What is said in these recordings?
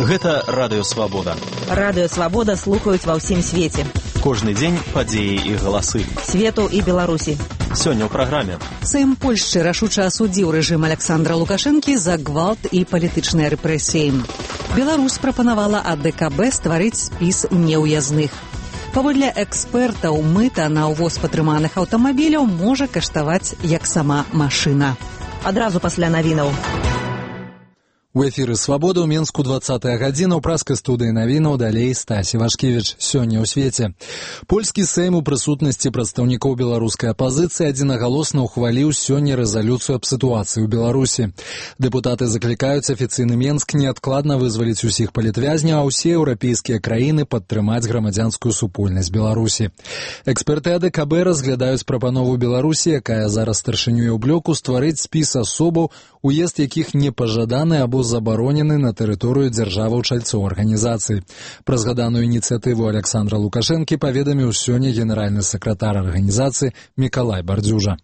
Гэта Радыё Свабода. Радыё Свабода слухаюць ва ўсім свеце. Кожны дзень падзеі і галасы. Свету і Беларусі. Сёння ў праграме. Сейм Польшчы рашуча асудзіў рэжым Александра Лукашэнкі за гвалт і палітычныя рэпрэсіі. Беларусь прапанавала АДКБ стварыць спіс неўязных. Паводле экспертаў, мыта на ўвоз падтрыманых аўтамабіляў можа каштаваць як сама машына. Адразу пасля навінаў. У эфіры «Свабода» ў Менску 20-я гадзіна. У праскай студыі навінаў далей Стасі Вашкевіч. Сёння ў свеце. Польскі сейм у прысутнасці прадстаўнікоў беларускай апазіцыі адзінагалосна ўхваліў сёння рэзалюцыю аб сітуацыі ў Беларусі. Дэпутаты заклікаюць афіцыйны Менск неадкладна вызваліць усіх палітвязняў, а ўсе еўрапейскія краіны падтрымаць грамадзянскую супольнасць Беларусі. Эксперты АДКБ разглядаюць прапанову Беларусі, якая зараз старшынюе ў блоку, стварыць спіс асобаў, уезд якіх не пажаданы або забаронены на тэрыторыю дзяржаваў чальцоў арганізацыі. Пра згаданую ініцыятыву Александра Лукашэнкі паведаміў сёння генеральны сакратар арганізацыі Мікалай Бардзюжа.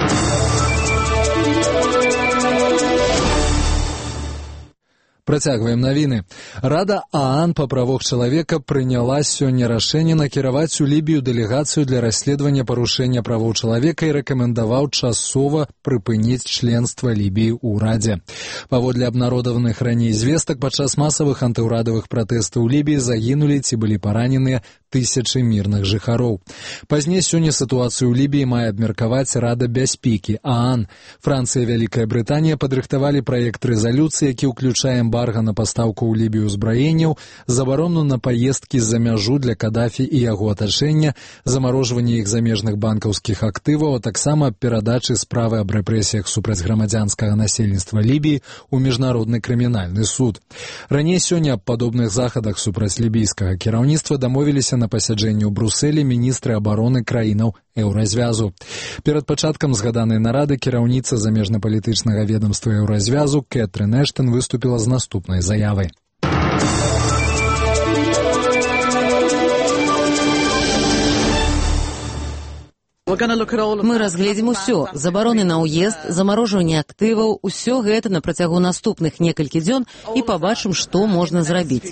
Працягваем навіны. Рада ААН па правах чалавека прыняла сёння рашэнне накіраваць у Лібію дэлегацыю для расследавання парушэння правоў чалавека і рэкамендаваў часова прыпыніць членства Лібіі ў Радзе. Паводле абнародаваных раней звестак, падчас масавых антыўрадавых пратэстаў у Лібіі загінулі ці былі параненыя тысячы мірных жыхароў. Пазней сёння сітуацыю ў Лібіі мае абмеркаваць Рада бяспекі ААН. Францыя і Вялікая Брытанія падрыхтавалі праект рэзалюцыі, які ўключае эмбарга на пастаўку ў Лібію ўзбраенняў, забарону на паездкі з-за мяжу для Кадафі і яго атачэння, замарожванне іх замежных банкаўскіх актываў, а таксама перадачы справы аб рэпрэсіях супраць грамадзянскага насельніцтва Лібіі ў міжнародны крымінальны суд. Раней сёння аб падобных захадах супраць лібійскага кіраўніцтва дамовіліся на пасяджэнні ў Брусэлі міністры абароны краінаў Еўразвязу. Перад пачаткам згаданай нарады кіраўніца замежнапалітычнага ведамства Еўразвязу Кэтрын Эштон выступіла з наступнай заявай. Мы разгледзім усё. Забароны на ўезд, замарожванне актываў, усё гэта на працягу наступных некалькі дзён і пабачым, што можна зрабіць.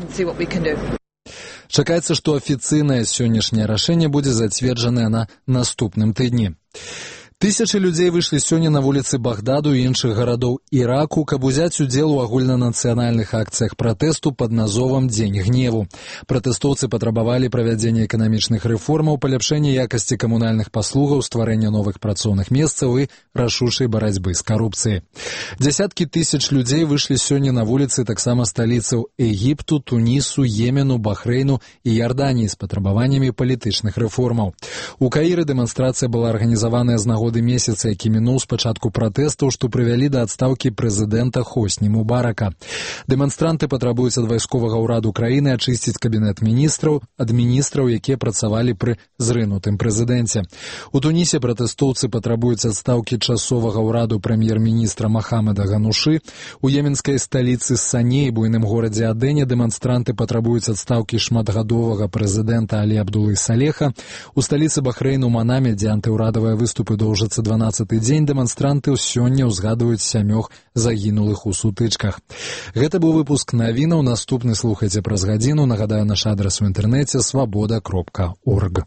Чакаецца, што афіцыйнае сённяшняе рашэнне будзе зацверджанае на наступным тыдні. Тысячы людзей выйшлі сёння на вуліцы Багдаду і іншых гарадоў Іраку, каб узяць удзел у агульнанацыянальных акцыях пратэсту пад назовам «Дзень гневу». Пратэстоўцы патрабавалі правядзення эканамічных рэформаў, паляпшэння якасці камунальных паслугаў, стварэння новых працоўных месцаў і рашучай барацьбы з карупцыяй. Дзясяткі тысяч людзей выйшлі сёння на вуліцы таксама сталіцаў Егіпту, Тунісу, Йемену, Бахрэйну і Ярданіі з патрабаваннямі палітычных рэформаў. У Каіры дэманстрацыя была арганізаваная з нагоды месяца, які мінуў з пачатку пратэстаў, што прывялі да адстаўкі прэзідэнта Хосні Мубарака. Дэманстранты патрабуюць ад вайсковага ўраду краіны ачысціць кабінет міністраў ад міністраў, якія працавалі пры зрынутым прэзідэнце. У Тунісе пратэстоўцы патрабуюць адстаўкі часовага ўраду прэм'ер-міністра Махамеда Ганушы. У йеменскай сталіцы Сане і буйным горадзе Адене дэманстранты патрабуюць адстаўкі шматгадовага прэзідэнта Алі Абдулы Салеха. У сталіцы Бахрэйну Манаме, дзе антыўрадавыя выступы доўжацца 12-й дзень, дэманстранты сёння ўзгадваюць 7 загінулых у сутычках. Гэта быў выпуск навінаў. Наступны слухайце праз гадзіну. Нагадаю, наш адрас у інтэрнэце свабода.орг.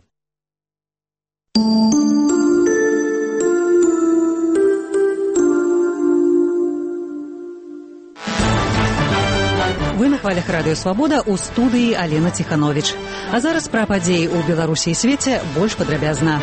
Вы на хвалях Радыё Свабода, у студыі Алена Ціхановіч. А зараз пра падзеі ў Беларусі і свеце больш падрабязна.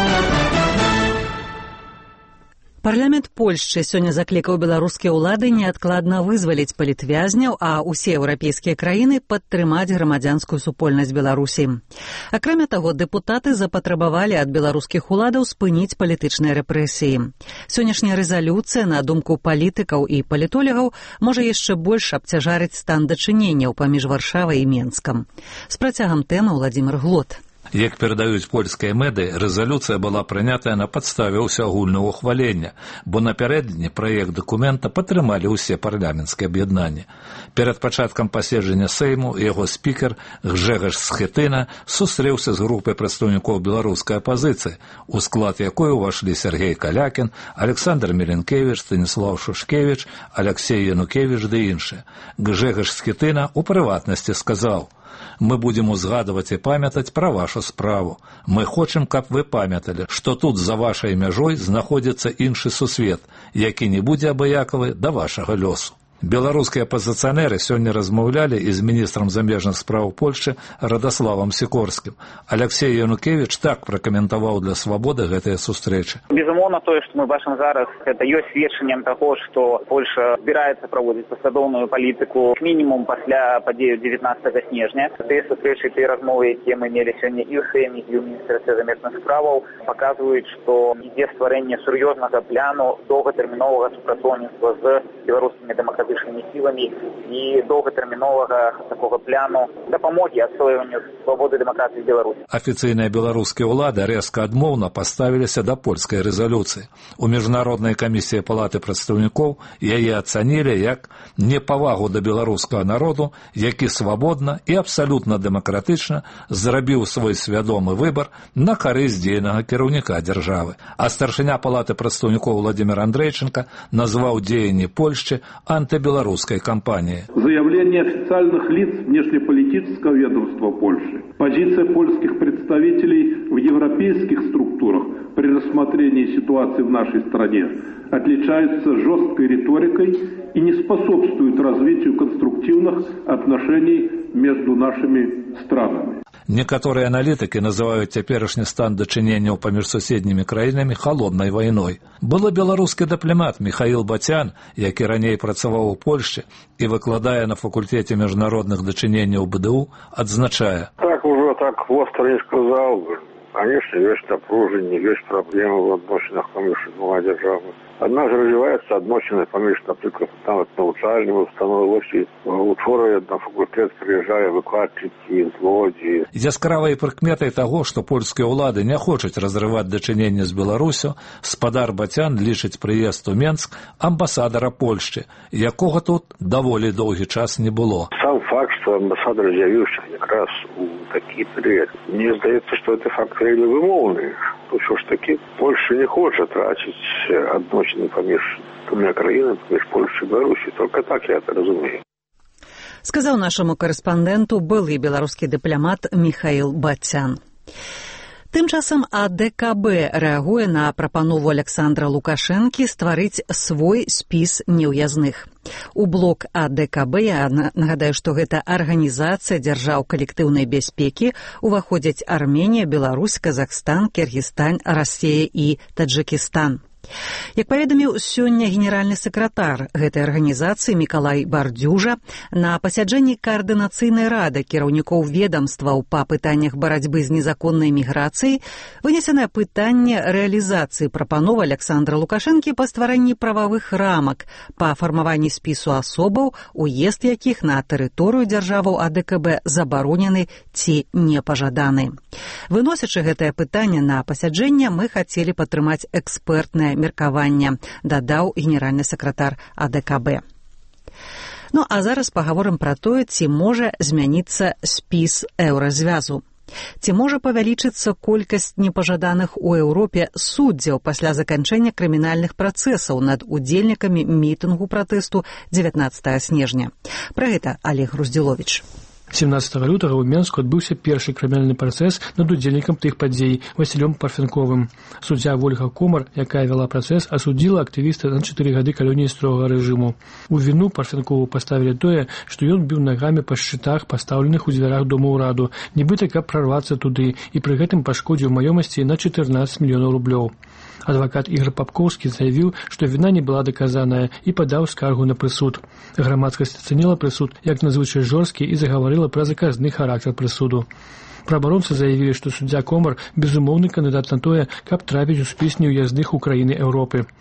Парламент Польшчы сёння заклікаў беларускія ўлады неадкладна вызваліць палітвязняў, а ўсе еўрапейскія краіны падтрымаць грамадзянскую супольнасць Беларусі. Акрамя таго, дэпутаты запатрабавалі ад беларускіх уладаў спыніць палітычныя рэпрэсіі. Сённяшняя рэзалюцыя, на думку палітыкаў і палітолагаў, можа яшчэ больш абцяжарыць стан дачыненняў паміж Варшавай і Менскам. З працягам тэмы Владзімир Глот. Як перадаюць польскія медыі, рэзалюцыя была прынятая на падставе ўсеагульнага ухвалення, бо напярэдадні праект дакумента падтрымалі ўсе парламенцкія аб'яднанні. Перад пачаткам паседжання Сейму яго спікер Гжегаш Схетына сустрэўся з групай прадстаўнікоў беларускай апазіцыі, у склад якой увашлі Сергей Калякін, Александр Меленкевич, Станіслав Шушкевич, Алексей Янукевич ды іншыя. Гжегаш Схетына у прыватнасці сказаў: «Мы будем узгадывать и памятать про вашу справу. Мы хочем, каб вы памятали, что тут за вашей мяжой знаходится іншы сусвет, які не будзе абыякавы да вашага лёсу». Беларускія апазіцыянеры сёння размаўлялі і з міністрам замежных спраў Польшчы Радаславам Сікорскім. Алексей Янукевич так пракаментаваў для «Свабоды» гэтыя сустрэчы. Безумоўна, тое, што мы бачым зараз, гэта ёсць сведчаннем таго, што Польша збіраецца праводзіць паслядоўную палітыку мінімум пасля падзею 19 снежня. Тыя сустрэчы, тыя размовы, якія мы мелі сёння і ў Сейме, і ў Міністэрстве замежных справаў, паказваюць, што ідзе стварэнне сур'ёзнага пляну доўгатэрміновага супрацоўніцтва з беларускімі дэмакратычнымі сіламі і доўгатэрміновага такога пляну дапамогі адстойванню свабоды дэмакратыі Беларусі. Афіцыйныя беларускія ўлады рэзка адмоўна паставіліся да польскай рэзалюцыі. У міжнароднай камісіі палаты прадстаўнікоў яе ацанілі як непавагу да беларускага народу, які свабодна і абсалютна дэмакратычна зрабіў свой свядомы выбар на карысць дзейнага кіраўніка дзяржавы. А старшыня палаты прадстаўнікоў Владимир Андрейченко назваў дзеянні Польшчы антибелорусской кампании. Заявление официальных лиц внешнеполитического ведомства Польши, позиция польских представителей в европейских структурах при рассмотрении ситуации в нашей стране отличаются жесткой риторикой и не способствуют развитию конструктивных отношений между нашими странами. Некаторыя аналітыкі называюць цяперашні стан дачыненняў паміж суседнімі краінамі халоднай вайной. Былы беларускі дыпламат Михаил Батян, які раней працаваў у Польшчы і выкладае на факультэце міжнародных дачыненняў БДУ, адзначае: Так ужо так востра не сказаў бы. Конечно, есть напружение, есть проблемы в отношениях паміж двумя державами. Одна ж развивается отношения паміж, например, там навчальними установами, учора на факультет приезжали выкладчики, злодзеі. Яскравай прыкметай таго, што польскія ўлады не хочуць разрываць дачыненне з Беларусю, спадар Батян лічыць прыезд у Менск амбасадара Польшчы, якога тут даволі доўгі час не было. Сам факт, что амбасадар з'явіўся якраз у такі перыяд, мне здаецца, што это факт вельмі вымоўны. Ўсё ж таки Польша не хоча траціць адносіны паміж двумя краінамі, паміж Польшай і Беларусі. Только так я это разумею. Сказаў нашаму карэспандэнту былы беларускі дыпламат Михаил Батян. Тым часам АДКБ рэагуе на прапанову Александра Лукашэнкі стварыць свой спіс неўязных. У блок АДКБ, я нагадаю, што гэта арганізацыя дзяржаў калектыўнай бяспекі, уваходзяць Арменія, Беларусь, Казахстан, Кіргізстан, Расія і Таджыкістан. Як паведаміў сёння генеральны сакратар гэтай арганізацыі Мікалай Бардзюжа, на пасяджэнні каардынацыйнай рады кіраўнікоў ведамстваў па пытаннях барацьбы з незаконнай міграцыяй вынесенае пытанне рэалізацыі прапановы Александра Лукашэнкі па стварэнні прававых рамак па фармаванні спісу асобаў, уезд якіх на тэрыторыю дзяржаваў АДКБ забаронены ці непажаданы. Выносячы гэтае пытанне на пасяджэнне, мы хацелі падтрымаць экспертнае меркаванне, дадаў генеральны сакратар АДКБ. Ну, а зараз пагаворым пра тое, ці можа змяніцца спіс еўразвязу. Ці можа павялічыцца колькасць непажаданых у Еўропе суддзяў пасля заканчэння крымінальных працэсаў над удзельнікамі мітынгу пратэсту 19 снежня. Пра гэта Олег Груздзіловіч. 17 лютага ў Менску адбыўся першы крымінальны працэс над удзельнікам тых падзей Васілём Парфянковым. Суддзя Ольга Комар, якая вяла працэс, асудзіла актывіста на 4 гады калоніі строгага рэжыму. У віну Парфянкову паставілі тое, што ён біў нагамі па шчытах, пастаўленых у дзвярах дома ўраду, нібыта каб прарвацца туды, і пры гэтым пашкодзіў маёмасці на 14 мільёнаў рублёў. Адвакат Ігор Папкоўскі заявіў, што віна не была даказаная і падаў скаргу на прысуд. Грамадскасць ацаніла прысуд як надзвычай жорсткі і загаварыла пра заказны характар прысуду. Праабаронцы заявілі, што суддзя Комар безумоўны кандыдат на тое, каб трапіць у спіс неўязных у краіны Еўропы.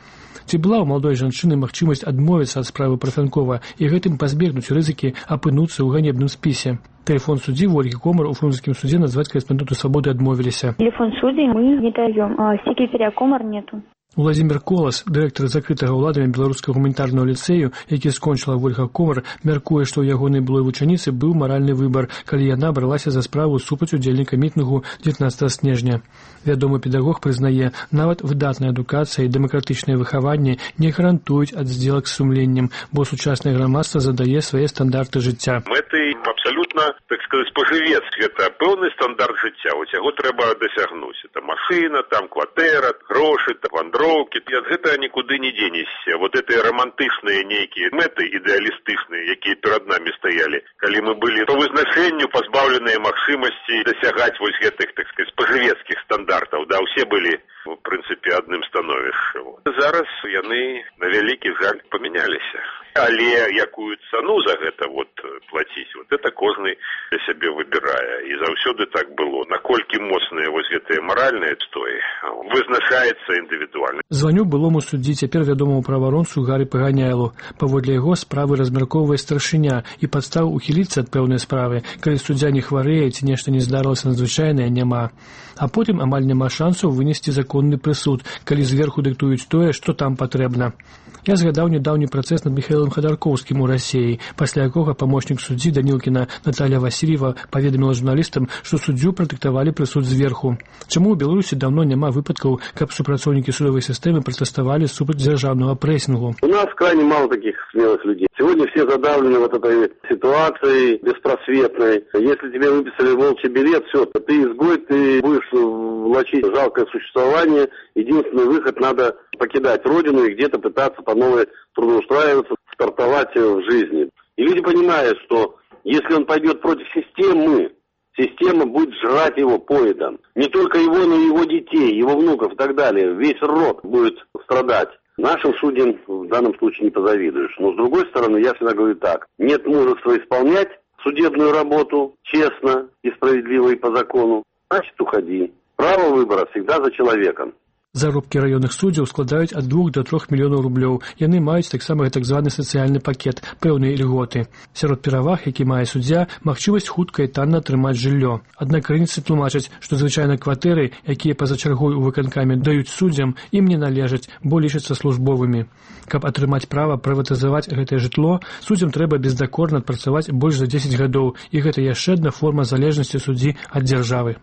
Ці была ў маладой жанчыны магчымасць адмовіцца ад справы Парфянкова і гэтым пазбегнуць рызыкі апынуцца ў ганебным спісе? Телефон судьи Ольги Комар у Фрунзенском суде назвать корреспонденту «Свободы» отмовились. Телефон судьи мы не даем, а секретаря Комар нету. Владимир Колас, дырэктар закрытага ўладамі беларускага гуманітарнага ліцэю, які скончыла Ольга Комар, мяркуе, што ў ягонай былой вучаніцы быў маральны выбар, калі яна бралася за справу супраць удзельніка мітынгу 19 снежня. Вядомы педагог прызнае, нават выдатная адукацыя і дэмакратычнае выхаванне не гарантуюць ад здзелак з сумленнем, бо сучаснае грамадства задае свае стандарты жыцця. Мэтай абсалютна, так сказаць, спажывецкі, гэта пэўны стандарт жыцця, вось яго трэба дасягнуць. Это машына, там кватэра, грошы, вандроўкі. І ад гэтага нікуды не дзенешся. Вот гэтыя рамантычныя нейкія мэты ідэалістычныя, якія перад намі стаялі, калі мы былі по вызначэнню пазбаўленыя магчымасці дасягаць вось гэтых, так сказаць, спажывецкіх стандартаў. Да, усе былі, в прынцыпе, адным становішча. Зараз яны, на вялікі жаль, памяняліся. Але якую цану за гэта вот плаціць, вот это кожны для сябе выбірае. І заўсёды так было. Наколькі моцныя вось гэтыя маральныя адстоі, вызначаецца індывідуальна. Званю былому суддзі, цяпер вядомаму праваабаронцу Гары Паганяйлу. Паводле яго справы размяркоўвае старшыня і падстаў ухіліцца ад пэўнай справы, калі суддзя не хварэе ці нешта не здарылася надзвычайнае, няма. А потым амаль няма шансаў вынесці законны прысуд, калі зверху дыктуюць тое, што там патрэбна. Я згадаў нядаўні працэс над Михаилом Ходорковским у Рассіі, пасля якога памочнік суддзі Данілкіна Наталья Васильева паведаміла журналістам, што суддзю прадыктавалі прысуд зверху. Чаму ў Беларусі даўно няма выпадкаў, каб супрацоўнікі судовой сістэмы пратэставалі супраць дзяржаўнага прессингу? У нас крайне мало таких смелых людей. Сегодня все задавлены вот этой ситуацией беспросветной. Если тебе выписали волчий билет, все, ты изгой, ты будешь влачить жалкое существование. Единственный выход — надо покидать родину и где-то пытаться по новой трудоустраиваться, стартовать в жизни. И люди понимают, что если он пойдет против системы, система будет жрать его поедом. Не только его, но и его детей, его внуков и так далее. Весь род будет страдать. Нашим судьям в данном случае не позавидуешь. Но с другой стороны, я всегда говорю так. Нет мужества исполнять судебную работу честно и справедливо и по закону, значит уходи. Право выбора всегда за человеком. Заробкі раённых суддзяў складаюць ад 2 до 3 мільёнаў рублёў. Яны маюць таксама так званы сацыяльны пакет, пэўныя ільготы. Сярод пераваг, які мае суддзя, магчымасць хутка і танна атрымаць жыллё. Аднак крыніцы тлумачаць, што звычайна кватэры, якія па-за чаргой у выканкаме даюць суддзям, ім не належаць, бо лічацца службовымі. Каб атрымаць права прыватызаваць гэтае жытло, суддзям трэба бездакорна адпрацаваць больш за 10 гадоў, і гэта яшчэ адна форма залежнасці суддзі ад дзяржавы.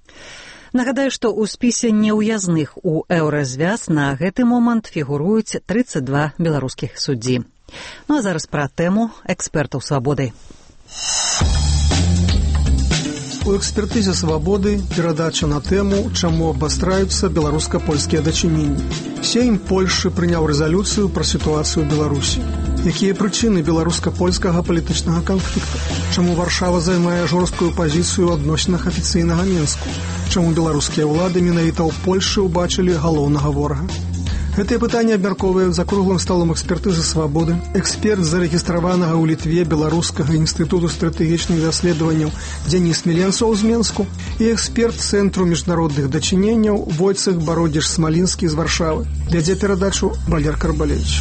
Нагадаю, што ў спісе неўязных у еўразвяз на гэты момант фігуруюць 32 беларускіх суддзі. Ну а зараз пра тэму экспертаў «Свабоды». У экспертызе «Свабоды» перадача на тэму, чаму абвастраюцца беларуска-польскія дачыненні. Сейм Польшчы прыняў рэзалюцыю пра сітуацыю ў Беларусі. Якія прычыны беларуска-польскага палітычнага канфлікту? Чаму Варшава займае жорсткую пазіцыю ў адносінах афіцыйнага Мінску? Чаму беларускія ўлады менавіта ў Польшчы ўбачылі галоўнага ворага? Гэтыя пытанні абмяркоўваюць за круглым сталом экспертызы «Свабоды» эксперт зарэгістраванага ў Літве Беларускага інстытуту стратэгічных даследаванняў Дзяніс Міленцаў з Менску і эксперт Цэнтру міжнародных дачыненняў Войцэх Бародзіш-Смалінскі з Варшавы. Вядзе перадачу Валер Карбалевіч.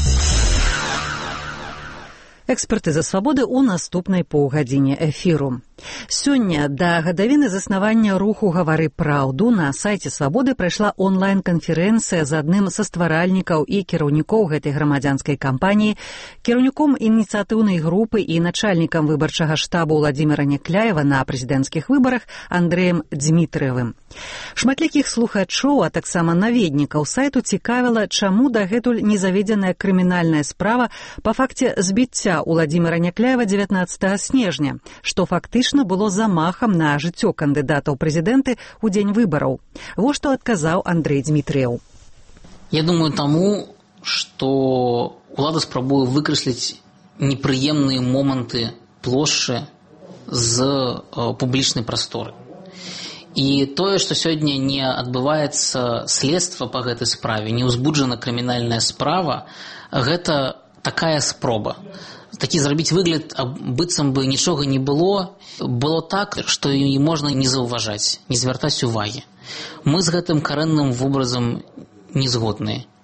Экспертыза «Свабоды» ў наступнай паўгадзіне эфіру. Сёння да гадавіны заснавання руху «Гавары праўду» на сайце «Свабоды» прайшла онлайн-канферэнцыя з адным са стваральнікаў і кіраўнікоў гэтай грамадзянскай кампаніі, кіраўніком ініцыятыўнай групы і начальнікам выбарчага штабу Владзіміра Някляева на прэзідэнцкіх выбарах Андрэем Дзмітрыевым. Шматлікіх слухачоў, а таксама наведнікаў сайту цікавіла, чаму дагэтуль не заведзеная крымінальная справа па факце збіцця Владзіміра Някляева 19 снежня, што фактычна было замахам на жыццё кандыдата ў прэзідэнты ў дзень выбараў. Вось што адказаў Андрэй Дзмітрыеў. Я думаю таму, што ўлада спрабуе выкрэсліць непрыемныя моманты плошчы з публічнай прасторы. І тое, што сёння не адбываецца следства па гэтай справе, не ўзбуджана крымінальная справа, гэта такая спроба. Такі зрабіць выгляд, быццам бы нічога не было так, што і можна не заўважаць, не звяртаць увагі. Мы з гэтым карэнным вобразам не згодныя.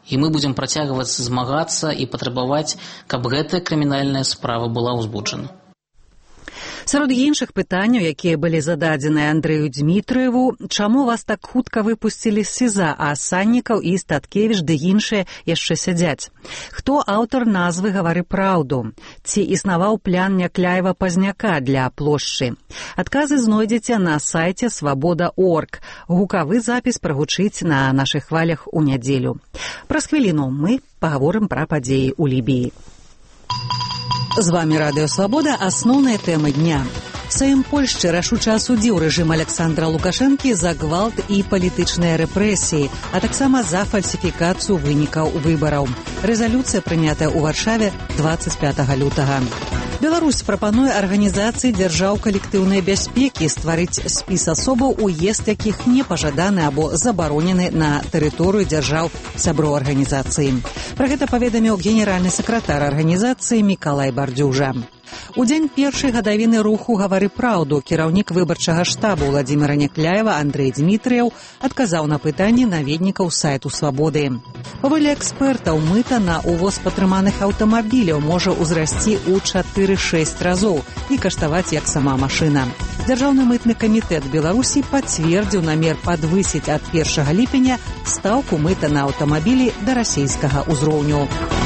І мы будзем працягваць змагацца і патрабаваць, каб гэтая крымінальная справа была ўзбуджана. Сярод іншых пытанняў, якія былі зададзеныя Андрэю Дзмітрыеву, чаму вас так хутка выпусцілі з СІЗА, а Саннікаў і Статкевіч ды іншыя яшчэ сядзяць? Хто аўтар назвы «Гавары праўду»? Ці існаваў план Някляева-Пазняка для плошчы? Адказы знойдзеце на сайце свабода.орг. Гукавы запіс прагучыць на нашых хвалях у нядзелю. Праз хвіліну мы пагаворым пра падзеі ў Лібіі. З вами Радыё Свабода. Асноўныя тэмы дня. Сейм Польшчы рашуча асудзіў рэжым Александра Лукашэнкі за гвалт і палітычныя рэпрэсіі, а таксама за фальсіфікацыю вынікаў выбараў. Рэзалюцыя прынятая ў Варшаве 25 лютага. Беларусь прапануе арганізацыі дзяржаў калектыўнай бяспекі стварыць спіс асобаў, уезд якіх не пажаданы або забаронены на тэрыторыю дзяржаў сяброў арганізацыі. Пра гэта паведаміў генеральны сакратар арганізацыі Мікалай Бардзюжа. У дзень першай гадавіны руху «Гавары праўду» кіраўнік выбарчага штабу Владзіміра Някляева Андрэй Дзмітрыеў адказаў на пытанні наведнікаў сайту «Свабоды». Паводле экспертаў, мыта на ўвоз падтрыманых аўтамабіляў можа ўзрасці ў 4-6 разоў і каштаваць як сама машына. Дзяржаўны мытны камітэт Беларусі пацвердзіў намер падвысіць ад 1 ліпеня стаўку мыта на аўтамабілі да расійскага ўзроўню.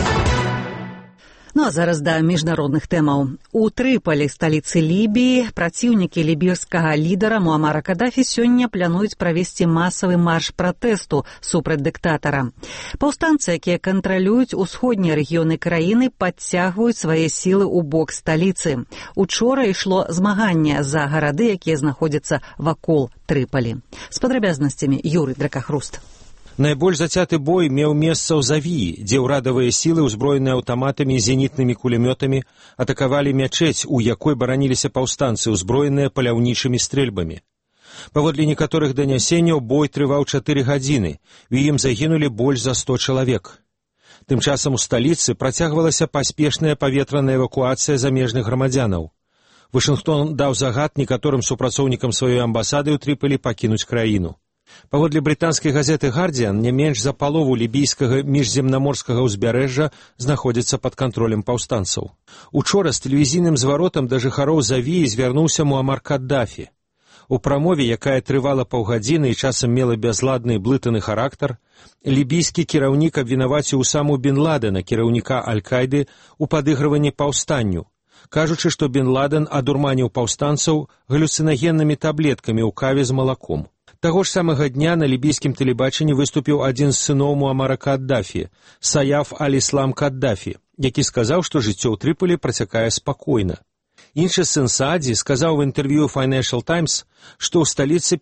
Ну а зараз да міжнародных тэмаў. У Трыполі, сталіцы Лібіі, праціўнікі ліберскага лідара Муамара Кадафі сёння плануюць правесці масавы марш пратэсту супраць дыктатара. Паўстанцы, якія кантралююць усходнія рэгіёны краіны, падцягваюць свае сілы ў бок сталіцы. Учора ішло змаганне за гарады, якія знаходзяцца вакол Трыполі. З падрабязнасцямі Юрый Дракахруст. Найбольш зацяты бой меў месца ў Завіі, дзе ўрадавыя сілы, узброеныя аўтаматамі і зенітнымі кулямётамі, атакавалі мячэць, у якой бараніліся паўстанцы, узброеныя паляўнічымі стрэльбамі. Паводле некаторых данясенняў бой трываў 4 гадзіны, у ім загінулі больш за 100 чалавек. Тым часам у сталіцы працягвалася паспешная паветраная эвакуацыя замежных грамадзянаў. Вашынгтон даў загад некаторым супрацоўнікам сваёй амбасады ў Трыполі пакінуць краіну. Паводле брытанскай газеты «Гардзіан», не менш за палову лібійскага міжземнаморскага ўзбярэжжа знаходзіцца пад кантролем паўстанцаў. Учора з тэлевізійным зваротам да жыхароў Завіі звярнуўся Муамар Каддафі. У прамове, якая трывала паўгадзіны і часам мела бязладны і блытаны характар, лібійскі кіраўнік абвінаваціў Усаму бен Ладена, кіраўніка Аль-Кайды, у падыгрыванні паўстанню, кажучы, што бен Ладен адурманіў паўстанцаў галюцынагеннымі таблеткамі ў каве з малаком. Таго ж самага дня на лібійскім тэлебачанні выступіў адзін з сыноў Муамара Каддафі, Саяф Аль-Іслам Каддафі, які сказаў, што жыццё ў Трыполі працякае спакойна. Іншы сын Сааді сказаў в інтэрв'ю Financial Times, што ў сталіцы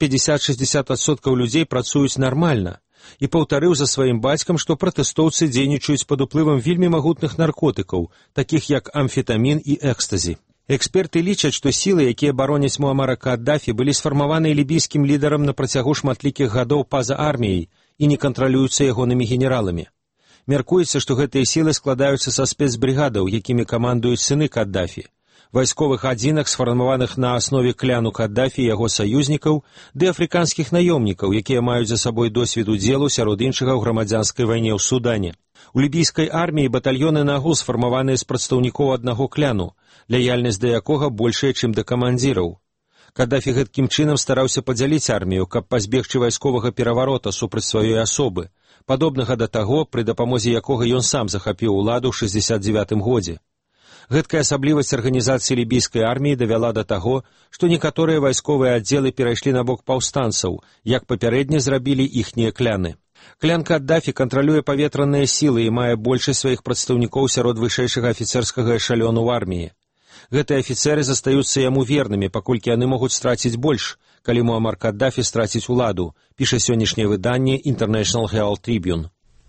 50-60% людзей працуюць нармальна, і паўтарыў за сваім бацькам, што пратэстоўцы дзейнічаюць пад уплывам вельмі магутных наркотыкаў, такіх як амфетамін і экстазі. Эксперты лічаць, што сілы, якія бароняць Муамара Каддафі, былі сфармаваны лібійскім лідарам на працягу шматлікіх гадоў па-за арміяй і не кантралююцца ягонымі генераламі. Мяркуецца, што гэтыя сілы складаюцца са спецбрыгадаў, якімі камандуюць сыны Каддафі, вайсковых адзінак, сфармаваных на аснове кляну Каддафі і яго саюзнікаў, ды афрыканскіх наёмнікаў, якія маюць за сабой досвед удзелу сярод іншага ў грамадзянскай вайне ў Судане. У лібійскай арміі батальёны нагул сфармаваныя з прадстаўнікоў аднаго кляну, лаяльнасць да якога большая, чым да камандзіраў. Каддафі гэткім чынам стараўся падзяліць армію, каб пазбегчы вайсковага пераварота супраць сваёй асобы, падобнага да таго, пры дапамозе якога ён сам захапіў уладу ў 69 годзе. Гэткая асаблівасць арганізацыі лібійскай арміі давяла да таго, што некаторыя вайсковыя аддзелы перайшлі на бок паўстанцаў, як папярэдне зрабілі іхнія кляны. Клян Каддафі кантралюе паветраныя сілы і мае большасць сваіх прадстаўнікоў сярод вышэйшага афіцэрскага эшалёну ў арміі. Гэтыя афіцэры застаюцца яму вернымі, паколькі яны могуць страціць больш, калі Муамар Каддафі страціць уладу, піша сённяшняе выданне International Herald Tribune.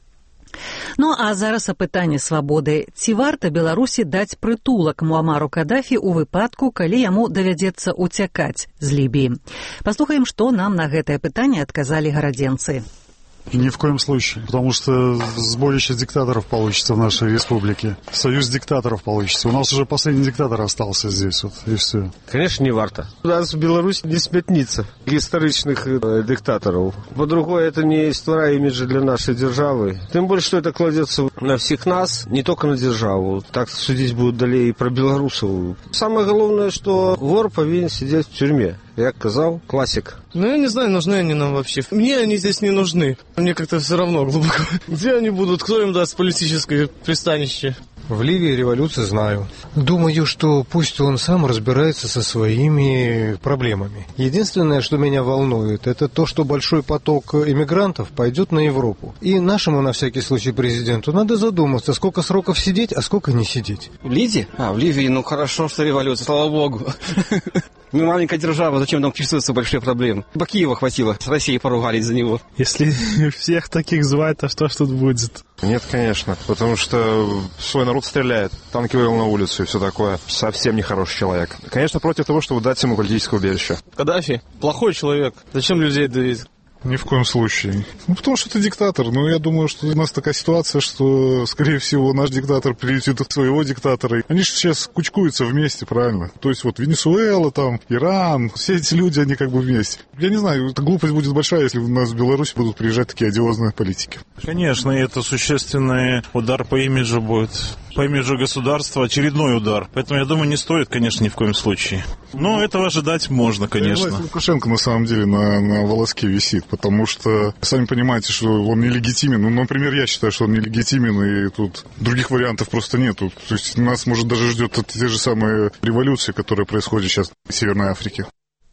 Ну а зараз апытанне свабоды. Ці варта Беларусі даць прытулак Муамару Каддафі ў выпадку, калі яму давядзецца уцякаць з Лібіі? Паслухаем, што нам на гэтае пытанне адказалі гарадзенцы. Ни в коем случае, потому что сборище диктаторов получится в нашей республике. Союз диктаторов получится. У нас уже последний диктатор остался здесь, вот, и все. Конечно, не варто. У нас в Беларуси не смятница историчных диктаторов. По-другому, это не створа имиджа для нашей державы. Тем более, что это кладется на всех нас, не только на державу. Так судить будут далее и про белорусов. Самое главное, что вор повинен сидеть в тюрьме. Я сказал, классик. Ну, я не знаю, нужны они нам вообще. Мне они здесь не нужны. Мне как-то все равно глубоко. Где они будут? Кто им даст политическое пристанище? В Ливии революцию знаю. Думаю, что пусть он сам разбирается со своими проблемами. Единственное, что меня волнует, это то, что большой поток иммигрантов пойдет на Европу. И нашему, на всякий случай, президенту надо задуматься, сколько сроков сидеть, а сколько не сидеть. В Ливии? В Ливии, ну хорошо, что революция, слава богу. Мы маленькая держава, зачем нам чувствуются большие проблемы? Киева хватило, с Россией поругались за него. Если всех таких звать, то что ж тут будет? Нет, конечно, потому что свой народ стреляет, танки вывел на улицу и все такое. Совсем нехороший человек. Конечно, против того, чтобы дать ему политическое убежище. Каддафи плохой человек. Зачем людей давить? Ни в коем случае. Ну, потому что это диктатор. Но я думаю, что у нас такая ситуация, что, скорее всего, наш диктатор прилетит от своего диктатора. Они же сейчас кучкуются вместе, правильно? То есть вот Венесуэла, там, Иран, все эти люди, они как бы вместе. Я не знаю, эта глупость будет большая, если у нас в Беларуси будут приезжать такие одиозные политики. Конечно, это существенный удар по имиджу будет. По имиджу государства очередной удар. Поэтому, я думаю, не стоит, конечно, ни в коем случае. Но этого ожидать можно, конечно. Лукашенко, на самом деле, на волоске висит, потому что, сами понимаете, что он нелегитимен. Ну, например, я считаю, что он нелегитимен, и тут других вариантов просто нету. То есть нас, может, даже ждет те же самые революции, которые происходят сейчас в Северной Африке.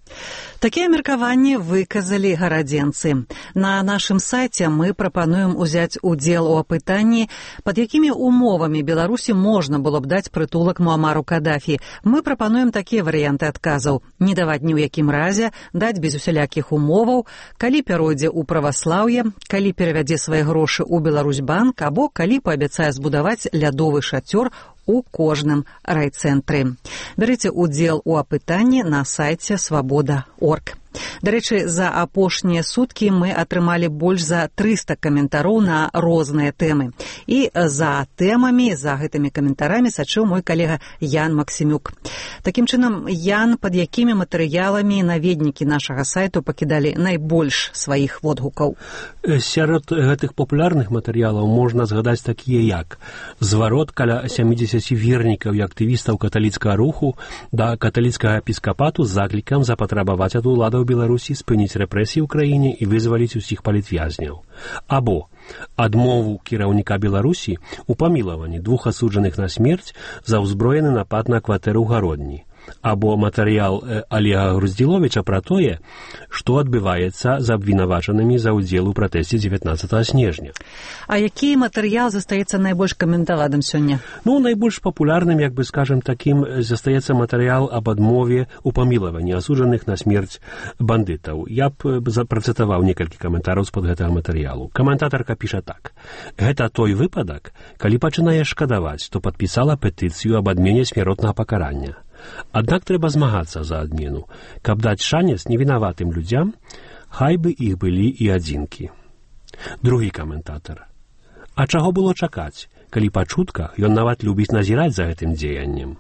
Такія меркаванні выказалі гарадзенцы. На нашым сайце мы прапануем узяць удзел у апытанні, пад якімі умовамі Беларусі можна было б даць прытулак Муамару Каддафі. Мы прапануем такія варыянты адказаў. Не даваць ні ў якім разе, даць без усялякіх умоваў, калі пяройдзе ў праваслаўе, калі перавядзе свае грошы ў Беларусьбанк, або калі паабяцае збудаваць лядовы шацёр у кожным райцэнтры. Бярыце ўдзел у апытанні на сайце свабода.орг. Дарэчы, за апошнія суткі мы атрымалі больш за 300 каментароў на розныя тэмы. І за тэмамі, за гэтымі каментарамі сачыў мой калега Ян Максімюк. Такім чынам, Ян, пад якімі матэрыяламі наведнікі нашага сайту пакідалі найбольш сваіх водгукаў? Сярод гэтых папулярных матэрыялаў можна згадаць такія як зварот каля 70 вернікаў і актывістаў каталіцкага руху да каталіцкага епіскапату з заклікам запатрабаваць ад уладаў Беларусі спыніць рэпрэсіі ў краіне і вызваліць усіх палітвязняў. Або адмову кіраўніка Беларусі у памілаванні 2 асуджаных на смерць за ўзброены напад на кватэру ў Гародні. Або матэрыял Олега Груздзіловіча пра тое, што адбываецца з абвінавачанымі за ўдзел у пратэсце 19 снежня. А які матэрыял застаецца найбольш каментаваным сёння? Ну, найбольш папулярным, як бы скажем, такім застаецца матэрыял аб адмове у памілаванні асуджаных на смерць бандытаў. Я б працытаваў некалькі каментараў з-пад гэтага матэрыялу. Каментатарка піша так. Гэта той выпадак, калі пачынае шкадаваць, што падпісала петыцыю аб адмене смяротнага пакарання. Аднак трэба змагацца за адмену, каб даць шанец невінаватым людзям, хай бы іх былі і адзінкі. Другі каментатар. А чаго было чакаць, калі па чутках ён нават любіць назіраць за гэтым дзеяннем?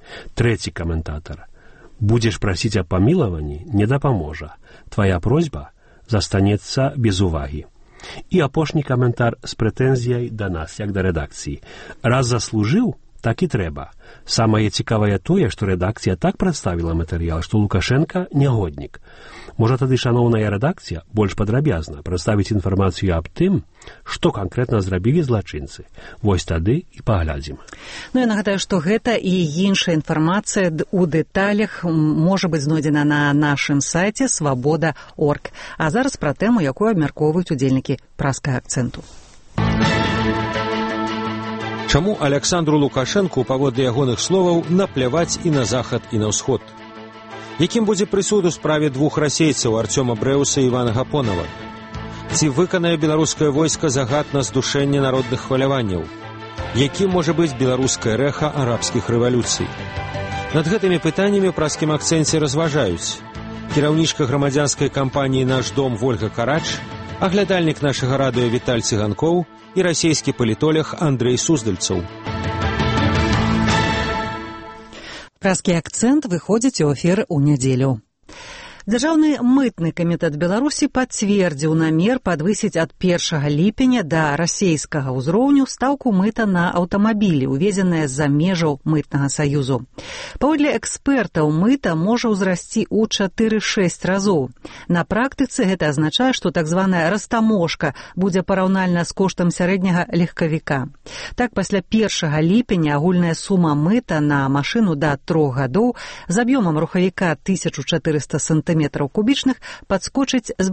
Трэці каментатар. Будзеш прасіць аб памілаванні, не дапаможа. Твая просьба застанецца без увагі. І апошні каментар з прэтэнзіяй да нас, як да рэдакцыі. Раз заслужыў, так і трэба. Самае цікавае тое, што рэдакцыя так прадставіла матэрыял, што Лукашенка нягоднік. Можа тады шаноўная рэдакцыя больш падрабязна прадставіць інфармацыю аб тым, што канкрэтна зрабілі злачынцы. Вось тады і паглядзім. Ну, я нагадаю, што гэта і іншая інфармацыя ў дэталях можа быць знойдзена на нашым сайце свабода.орг. А зараз пра тэму, якую абмяркоўваюць удзельнікі праскага акцэнту. Чаму Аляксандру Лукашэнку, паводле ягоных словаў, напляваць і на захад, і на ўсход? Якім будзе прысуд у справе 2 расейцаў Артёма Брэуса і Івана Гапонава? Ці выканае беларускае войска загад на здушэнне народных хваляванняў? Якім можа быць беларускае рэха арабскіх рэвалюцый? Над гэтымі пытаннямі ў праскім акцэнце разважаюць кіраўнічка грамадзянскай кампаніі «Наш дом» Вольга Карач, Аглядальнік нашага радыё Віталь Цыганкоў і расійскі палітолог Андрэй Суздальцаў. Празкі акцэнт выходзіць у эфір у нядзелю. Дзяржаўны мытны камітэт Беларусі пацвердзіў намер падвысіць ад 1 ліпеня да расейскага ўзроўню стаўку мыта на аўтамабілі, увезеныя з-за межаў мытнага саюзу. Паводле экспертаў, мыта можа ўзрасці ў 4-6 разоў. На практыцы гэта азначае, што так званая растаможка будзе параўнальна з коштам сярэдняга легкавіка. Так, пасля 1 ліпеня агульная сума мыта на машыну да 3 гадоў з аб'ёмам рухавіка 1400 см кубічных падскочыць з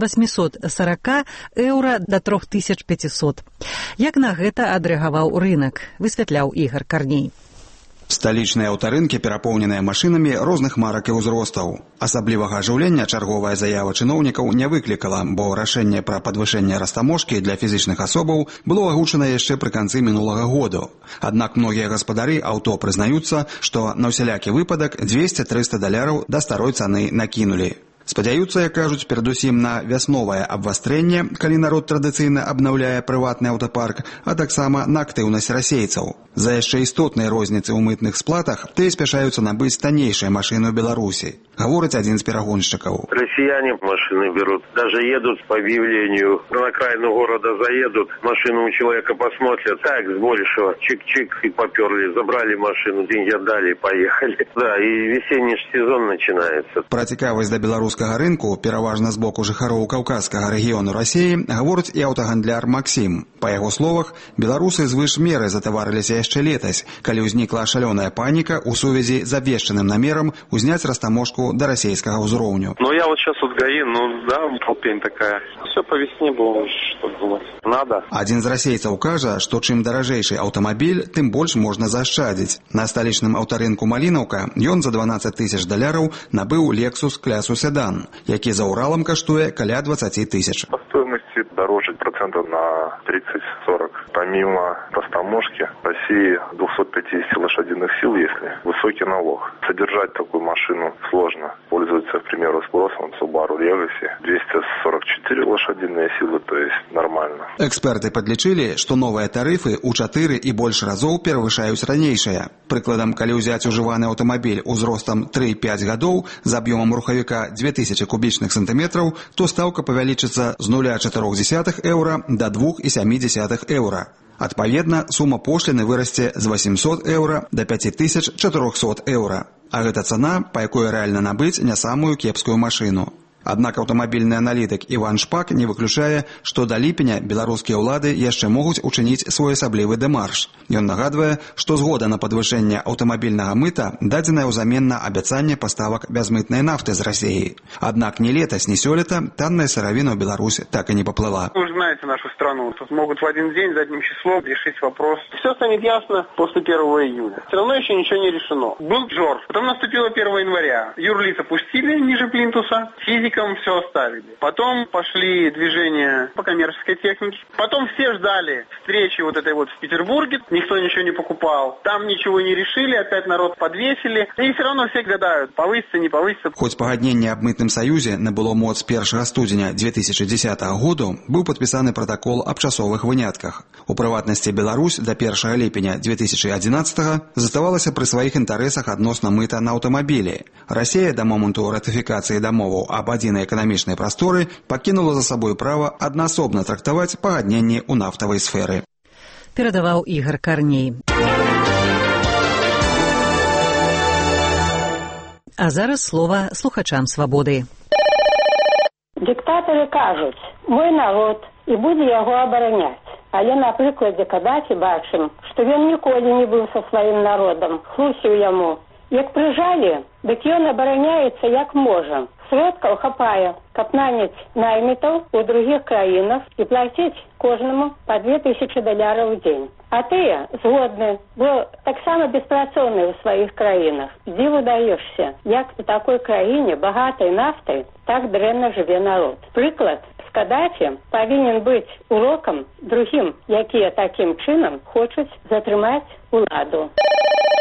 840 еўра да 3500. Як на гэта адрэагаваў рынак, высвятляў Ігар Карней. Сталічныя аўтарынкі перапоўненыя машынамі розных марак і ўзростаў. Асаблівага ажыўлення чарговая заява чыноўнікаў не выклікала, бо рашэнне пра падвышэнне растаможкі для фізічных асобаў было агучана яшчэ пры канцы мінулага году. Аднак многія гаспадары аўто прызнаюцца, што на ўсялякі выпадак $200-300 да старой цаны накінулі. Спадзяюцца, як кажуць, перадусім на вясновае абвастрэнне, калі народ традыцыйна абнаўляе прыватны аўтапарк, а таксама на актыўнасць расейцаў. За яшчэ істотнай розніцы ў мытных сплатах тыя спяшаюцца набыць таннейшыя машыны ў Беларусі, гаворыць адзін з перагоншчыкаў. Россияне машины берут, даже едут по объявлению, на окраину города заедут, машину у человека посмотрят, так, с большего, чик-чик, и поперли, забрали машину, деньги отдали и поехали. Да, и весенний сезон начинается. Пра цікавасць да беларускага рынку, пераважна з боку жыхароў каўказскага рэгіёну Расіі, гаворыць і аўтагандляр Максім. Па яго словах, беларусы звыш меры затаварыліся яшчэ летась, калі ўзнікла шалёная паніка ў сувязі з абвешчаным намерам узняць растаможку до расійскага ўзроўню. Ну, я вот сейчас вот ГАИ, да, толпень такая. Все по весне было, что думать. Надо. Адзін з расейцаў кажа, што чым даражэйшы аўтамабіль, тым больш можна заашчадзіць. На сталічным аўтарынку Малінаўка ён за $12,000 набыў Lexus класу седан, які за Уралам каштуе каля 20,000. По стоимости дороже процентов на 30-40. Помимо растаможки, в России 250 лошадиных сил, если высокий налог. Содержать такую машину сложно. Пользуется, к примеру, спросом Subaru Legacy. 244 лошадиные силы, то есть нормально. Эксперты подлічылі, што новыя тарыфы ў 4 і больш разоў перавышаюць ранейшыя. Прыкладам, калі ўзяць ужываны аўтамабіль узростам 3-5 гадоў з аб'ёмам рухавіка 2000 кубічных сантыметраў, то стаўка павялічыцца з 0,4 еўра да 2,7 еўра. Адпаведна, сума пошліны вырасце з 800 еўра да 5400 еўра. А гэта цана, па якой рэальна набыць не самую кепскую машыну. Аднак аўтамабільны аналітык Іван Шпак не выключае, што да ліпеня беларускія ўлады яшчэ могуць учыніць своеасаблівы дэмарш. Ён нагадвае, што згода на падвышэнне аўтамабільнага мыта дадзеная ўзамен на абяцанне паставак бязмытнай нафты з Расіі. Аднак ні летась, ні сёлета танная сыравіна ў Беларусь так і не поплыла. Вы знаете нашу страну, тут могут в один день задним числом решить вопрос. Все станет ясно после 1 июля. Все равно еще ничего не решено. Был джор, потом наступило 1 января. Юрлиц опустили ниже плинтуса, физикам все оставили. Потом пошли движения по коммерческой технике. Потом все ждали встречи вот этой вот в Петербурге. Никто ничего не покупал. Там ничего не решили, опять народ подвесили. И все равно все гадают, повысится, не повысится. Хоць пагадненне аб мытным саюзе набыло моц 1 студзеня 2010 году, быў падпісаны пратакол аб часовых вынятках. У прыватнасці Беларусь да 1 ліпеня 2011 заставалася пры сваіх інтарэсах адносна мыта на аўтамабілі. Расія да моманту ратыфікацыі дамоваў аб адзінай эканамічнай прасторы пакінула за сабой права аднаасобна трактаваць пагадненні ў нафтавай сферы. Перадаваў Ігар Карней. А зараз слова слухачам свабоды. Диктаторы кажуць, мой народ і будзе яго абараняць. Але на прыкладзе Кадафі бачым, што ён ніколі не быў са сваім народам, хлусіў яму. Як прыжалі, дык ён абараняецца як можа. Сродкаў хапае, каб наняць наймітаў у другіх краінах і плаціць кожнаму па $2000 ў дзень. А тыя згодны, бо таксама беспрацоўныя ў сваіх краінах. Дзіву даешся, як у такой краіне, багатай нафтай, так дрэнна жыве народ. Прыклад з Кадафі павінен быць урокам другім, якія такім чынам хочуць затрымаць уладу.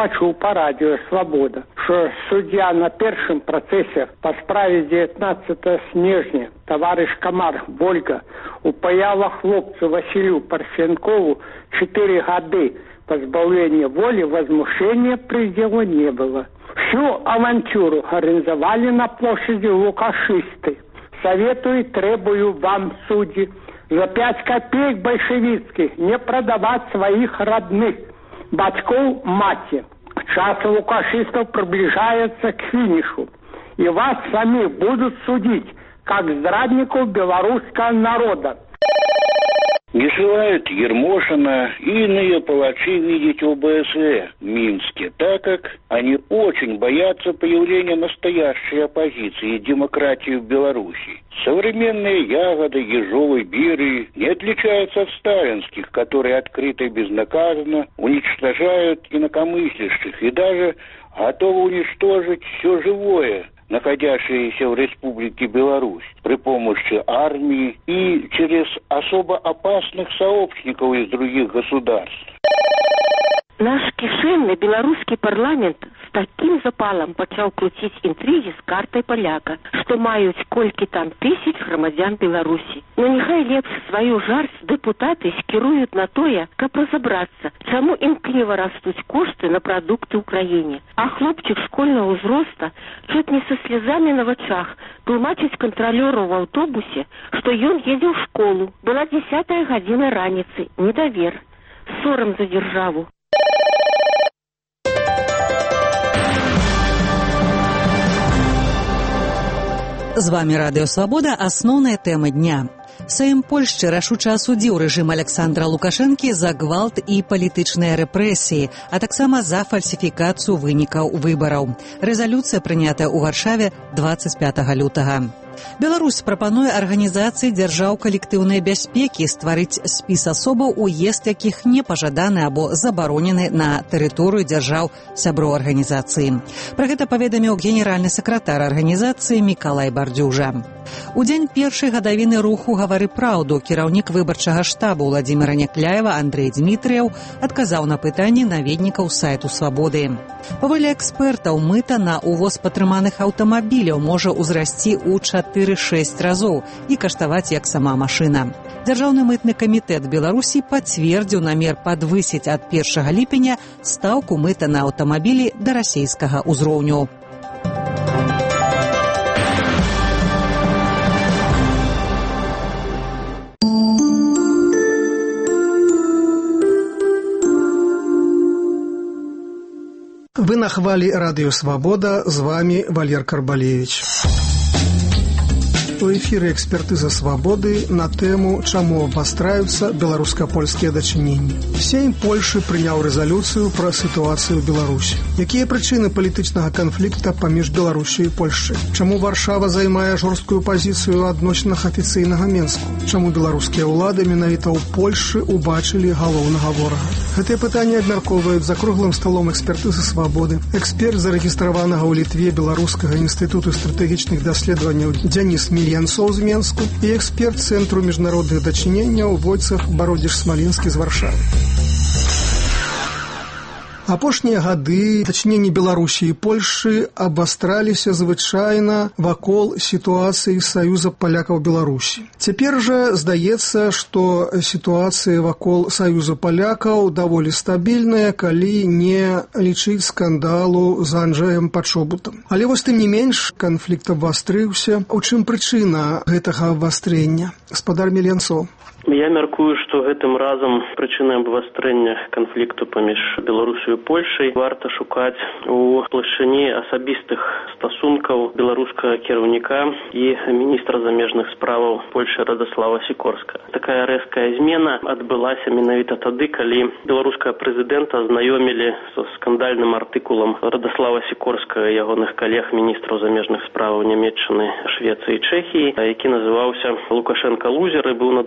пачуў па радыё «Свабода», што суддзя на першым працэсе па справе 19 снежня таварыш Камар Вольга упаяла хлопцу Василю Парфенкову 4 гады позбавления воли, возмущения предела не было. Всю авантюру организовали на площади лукашисты. Советую и требую вам, судьи, за 5 копеек большевицких не продавать своих родных, батьков, мати. Час лукашистов приближается к финишу, и вас самих будут судить, как здрадников белорусского народа. Не желают Ермошина и иные палачи видеть ОБСЕ в Минске, так как они очень боятся появления настоящей оппозиции и демократии в Беларуси. Современные ягоды ежовой берии не отличаются от сталинских, которые открыто и безнаказанно уничтожают инакомыслящих и даже готовы уничтожить все живое, находящиеся в Республике Беларусь, при помощи армии и через особо опасных сообщников из других государств. Наш кишэнны беларускі парламент з такім запалам пачаў круціць інтрыгі з картай паляка, што маюць колькі там тысяч грамадзян Беларусі. Но няхай лепш сваю жарсць дэпутаты скіруюць на тое, каб разабрацца, чаму імкліва растуць кошты на прадукты ў краіне. А хлопчык школьнага ўзроста чуць не са слязамі на вачах тлумачыць кантралёру ў аўтобусе, што ён едзе ў школу. Была 10 гадзіна раніцы, недавер. Сорам за дзяржаву. З вами Радыё Свабода. Асноўныя тэмы дня. Сейм Польшчы рашуча асудзіў рэжым Александра Лукашэнкі за гвалт і палітычныя рэпрэсіі, а таксама за фальсіфікацыю вынікаў выбараў. Рэзалюцыя прынятая ў Варшаве 25 лютага. Беларусь прапануе арганізацыі дзяржаў калектыўнай бяспекі стварыць спіс асобаў, уезд якіх не пажаданы або забаронены на тэрыторыю дзяржаў сяброў арганізацыі. Пра гэта паведаміў генеральны сакратар арганізацыі Мікалай Бардзюжа. У дзень першай гадавіны руху «Гавары праўду» кіраўнік выбарчага штабу Владзіміра Някляева Андрэй Дзмітрыяў адказаў на пытанні наведнікаў сайту «Свабоды». Паводле экспертаў, мыта на увоз падтрыманых аўтамабіляў можа ўзрасці ў 4-6 разоў і каштаваць як сама машына. Дзяржаўны мытны камітэт Беларусі пацвердзіў намер падвысіць ад 1 ліпеня стаўку мыта на аўтамабілі да расейскага ўзроўню. Вы на хвалі Радыё Свабода, з вами Валер Карбалевич. У эфіры экспертыза «Свабоды» на тэму «Чаму абвастраюцца беларуска-польскія дачыненні». Сейм Польшы прыняў рэзалюцыю пра сітуацыю ў Беларусі. Якія прычыны палітычнага канфлікта паміж Беларусю і Польшчай? Чаму Варшава займае жорсткую пазіцыю ў адносінах афіцыйнага Менску? Чаму беларускія ўлады менавіта ў Польшчы ўбачылі галоўнага ворага? Гэтыя пытанні абмяркоўваюць за круглым сталом экспертызы «Свабоды» эксперт зарэгістраванага ў Літве Беларускага інстытуту стратэгічных даследаванняў Дзяніс Мільянцоў з Менску і эксперт Цэнтру міжнародных дачыненняў Войцах Бародзіш-Смалінскі з Варшавы. Апошнія гады дачыненні Беларусі і Польшчы абвастраліся звычайна вакол сітуацыі Саюза палякаў Беларусі. Цяпер жа здаецца, што сітуацыя вакол Саюза палякаў даволі стабільная, калі не лічыць скандалу з Анджэем Пачобутам. Але вось тым не менш канфлікт абвастрыўся. У чым прычына гэтага абвастрэння? Гаспадар Мільянцоў. Я мяркую, што гэтым разам прычынай абвастрэння канфлікту паміж Беларусю і Польшай варта шукаць у плашчыні асабістых стасункаў беларускага кіраўніка і міністра замежных справаў Польшчы Радослава Сікорска. Такая рэзкая змена адбылася менавіта тады, калі беларускага прэзідэнта знаёмілі са скандальным артыкулам Радослава Сікорскага і ягоных калег міністраў замежных справаў Нямецчыны, Швецыі і Чэхіі, які называўся «Лукашенко лузер» і быў надрукаваны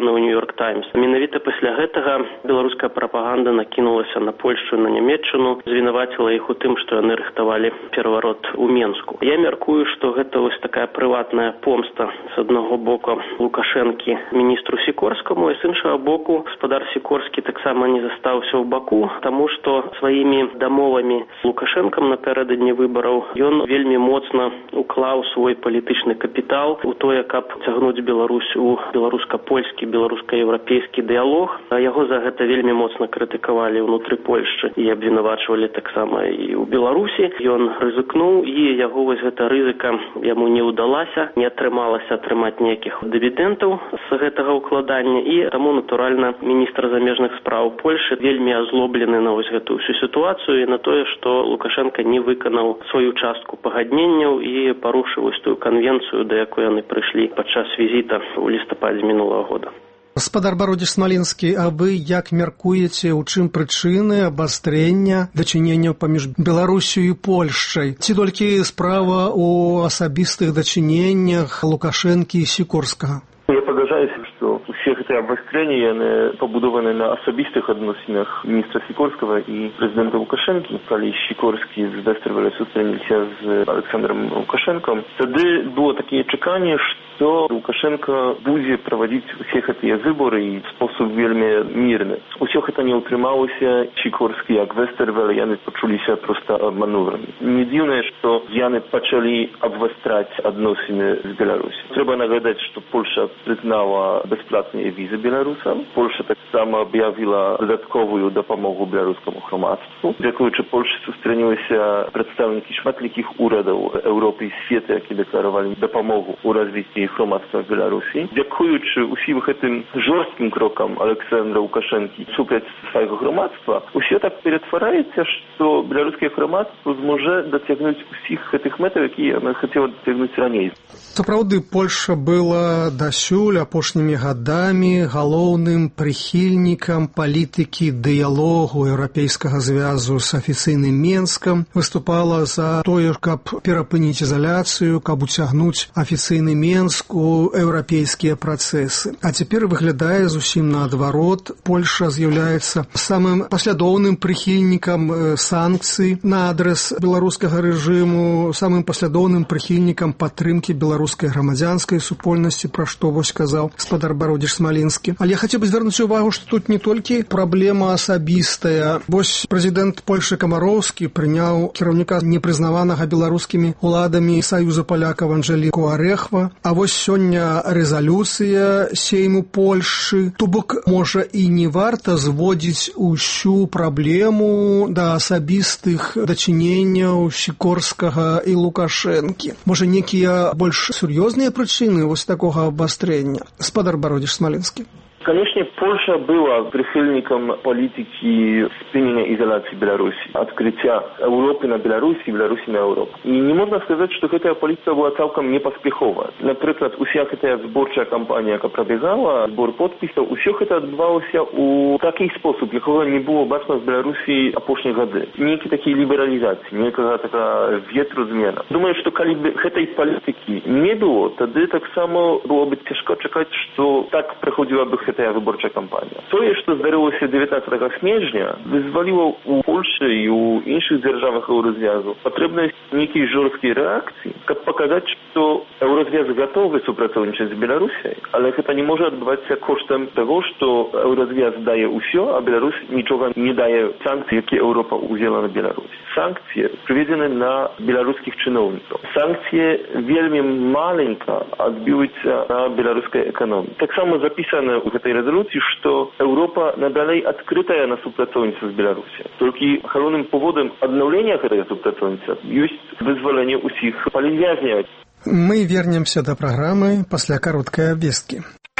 апублікаваны ў Нью-Йорк Таймс. Менавіта пасля гэтага беларуская прапаганда накінулася на Польшчу, на Нямецчыну, звінаваціла іх у тым, што яны рыхтавалі пераварот у Менску. Я мяркую, што гэта вось такая прыватная помста з аднаго боку Лукашэнкі міністру Сікорскаму, і з іншага боку гаспадар Сікорскі таксама не застаўся ў баку, таму што сваімі дамовамі з Лукашэнкам напярэдадні выбараў ён вельмі моцна уклаў свой палітычны капітал у тое, каб цягнуць Беларусь у беларуска-польскі, беларуска-еўрапейскі дыялог. Яго за гэта вельмі моцна крытыкавалі ўнутры Польшчы і абвінавачвалі таксама і ў Беларусі. Ён рызыкнуў, і яго вось гэта рызыка яму не ўдалася, не атрымалася атрымаць ніякіх дывідэнтаў з гэтага ўкладання, і таму, натуральна, міністр замежных спраў Польшчы вельмі азлоблены на вось гэтую всю сітуацыю і на тое, што Лукашенко не выканаў сваю частку пагадненняў і парушыў вось тую канвенцыю, да якой яны прыйшлі падчас візіта ў лістападзе мінулага года. Гаспадар Бародзіч Смалінскі, а вы як мяркуеце, у чым прычыны абастрэння дачыненняў паміж Беларусю і Польшчай? Ці толькі справа ў асабістых дачыненнях Лукашэнкі і Сікорскага? Я пагажаюся, што усе гэтыя абвастрэнні яны пабудованы на асабістых адносінах міністра Сікорскага і прэзідэнта Лукашэнкі. Калі Сікорскі з Вестэрвеля сустрэліся з Александром Лукашэнкам, тады было такое чаканне, што Лукашэнка будзе правадзіць усе гэтыя выборы і спосаб вельмі мірны. Усё гэта не ўтрымалася. Сікорскі, як Вестэрвель, яны пачуліся проста абманурамі. Не дзіўна, што яны пачалі абвастраць адносіны з Беларусі. Трэба нагадаць, што Польша прызнала бясплатныя візы беларусам. Польша таксама аб'явіла дадатковую дапамогу беларускаму грамадству. Дзякуючы Польшчы сустрэніліся прадстаўнікі шматлікіх урадаў Еўропы і свету, які дэкларавалі дапамогу ў развіцці грамадства в Беларусі. Дзякуючы усім гэтым жорсткім крокам Александра Лукашэнкі супраць свайго грамадства, усё так ператвараецца, што беларускае грамадства зможа дацягнуць усіх гэтых мэтаў, якія яна хацела дацягнуць раней. Сапраўды, Польша была дасюль апошнімі гадамі галоўным прыхільнікам палітыкі дыялогу еўрапейскага звязу з афіцыйным Менскам, выступала за тое, каб перапыніць ізаляцыю, каб уцягнуць афіцыйны Менск у еўрапейскія працэсы. А цяпер выглядае зусім наадварот. Польша з'яўляецца самым паслядоўным прыхільнікам санкцый на адрас беларускага рэжыму, самым паслядоўным прыхільнікам падтрымкі беларускай грамадзянскай супольнасці, пра што вось казаў гаспадар Бародзіч Смалінскі. Але я хацеў бы звярнуць увагу, што тут не толькі праблема асабістая. Вось прэзідэнт Польшы Камароўскі прыняў кіраўніка непрызнаванага беларускімі уладамі Саюза палякаў Анжэліку Арэхва, а вось сёння рэзалюцыя Сейму Польшчы. То бок, можа, і не варта зводзіць усю праблему да асабістых дачыненняў Сікорскага і Лукашэнкі. Можа, некія больш сур'ёзныя прычыны вось такога абастрэння? Гаспадар Бародзіч Смалінскі. Конечно, Польша была прихильником политики спинения изоляции Беларуси, открытия Европы на Беларусь и Беларуси на Европу. И не можно сказать, что эта политика была целиком непоспеховая. Например, у всех эта сборчая кампания, которая пробегала, сбор подписов, у всех это отбывалось у таких способов, якого не было бачно в Беларуси опошние годы. Некие такие либерализации, некая такая ветрозмена. Думаю, что коли бы этой политики не было, тогда так само было бы тяжко чекать, что так проходила бы эта выборчая кампания. То, что здарилося 19 снежня, вызвало у Польши и у інших державах Еврозв'язу потребность некие жесткие реакции, как показать, что Еврозв'яз готовы супрацовничать с Беларусью, але это не может отбываться коштом того, что Еврозв'яз дає все, а Беларусь ничего не дає санкций, які Европа взяла на Беларусь. Санкции приведены на белорусских чиновников. Санкции вельми маленько отбиваются на белорусской экономике. Так само записано в этой резолюции, что Европа надалей открытая на супрацовництво с Беларусью. Только головным поводом обновления этой супрацовницы есть вызволение усих политвязней. Мы вернемся до программы после короткой обвестки.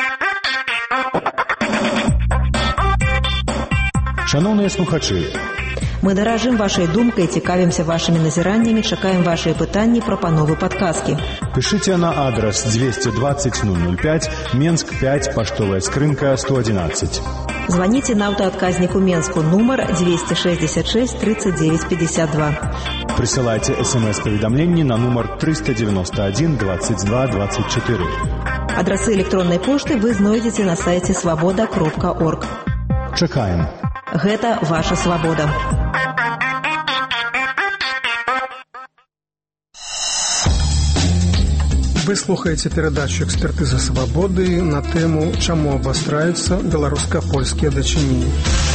Шановные слухачи, мы даражым вашай думкай, цікавімся вашымі назіраннямі, чакаем вашыя пытанні, прапановы, падказкі. Пишите на адрес 220 005, Менск 5, поштовая скрынка 111. Звоните на автоотказнику Менску, номер 266 39 52. Присылайте смс-поведомление на номер 391 22 24. Адрасы электроннай пошты вы знойдзеце на сайце свабода.орг. Чакаем. Гэта ваша свабода. Вы слухаеце перадачу «Экспертыза свабоды» на тэму «Чаму абастраюцца беларуска-польскія дачыненні».